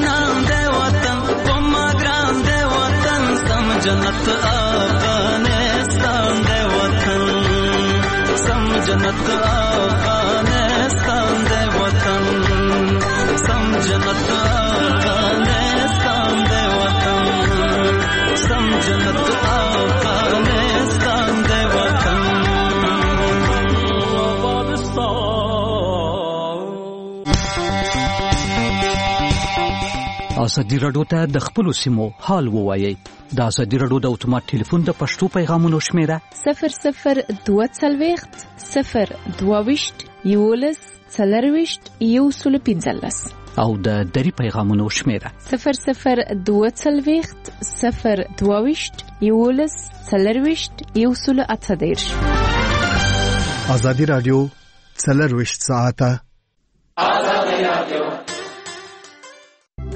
جانان دے وطن کوما ګران دے وطن سم جنت افغانستان دے وطن سم جنت افغانستان دے وطن سم جنت افغانستان دے وطن سم جنت افغانستان دے وطن ازادي راډیو ته د خپل سیمو حال ووایي. د ازادي راډیو د اتومات ټلیفون د پښتو پیغامونو شمیره صفر صفر دوه څلوېښت صفر دوه ویشت یولس څلرویشت یو سل پنځلس او د دری پیغامونو شمیره صفر صفر دوه څلوېښت صفر دوه ویشت یولس څلرویشت یو سل اته دېرش. ازادي راډیو څلرویشت ساعته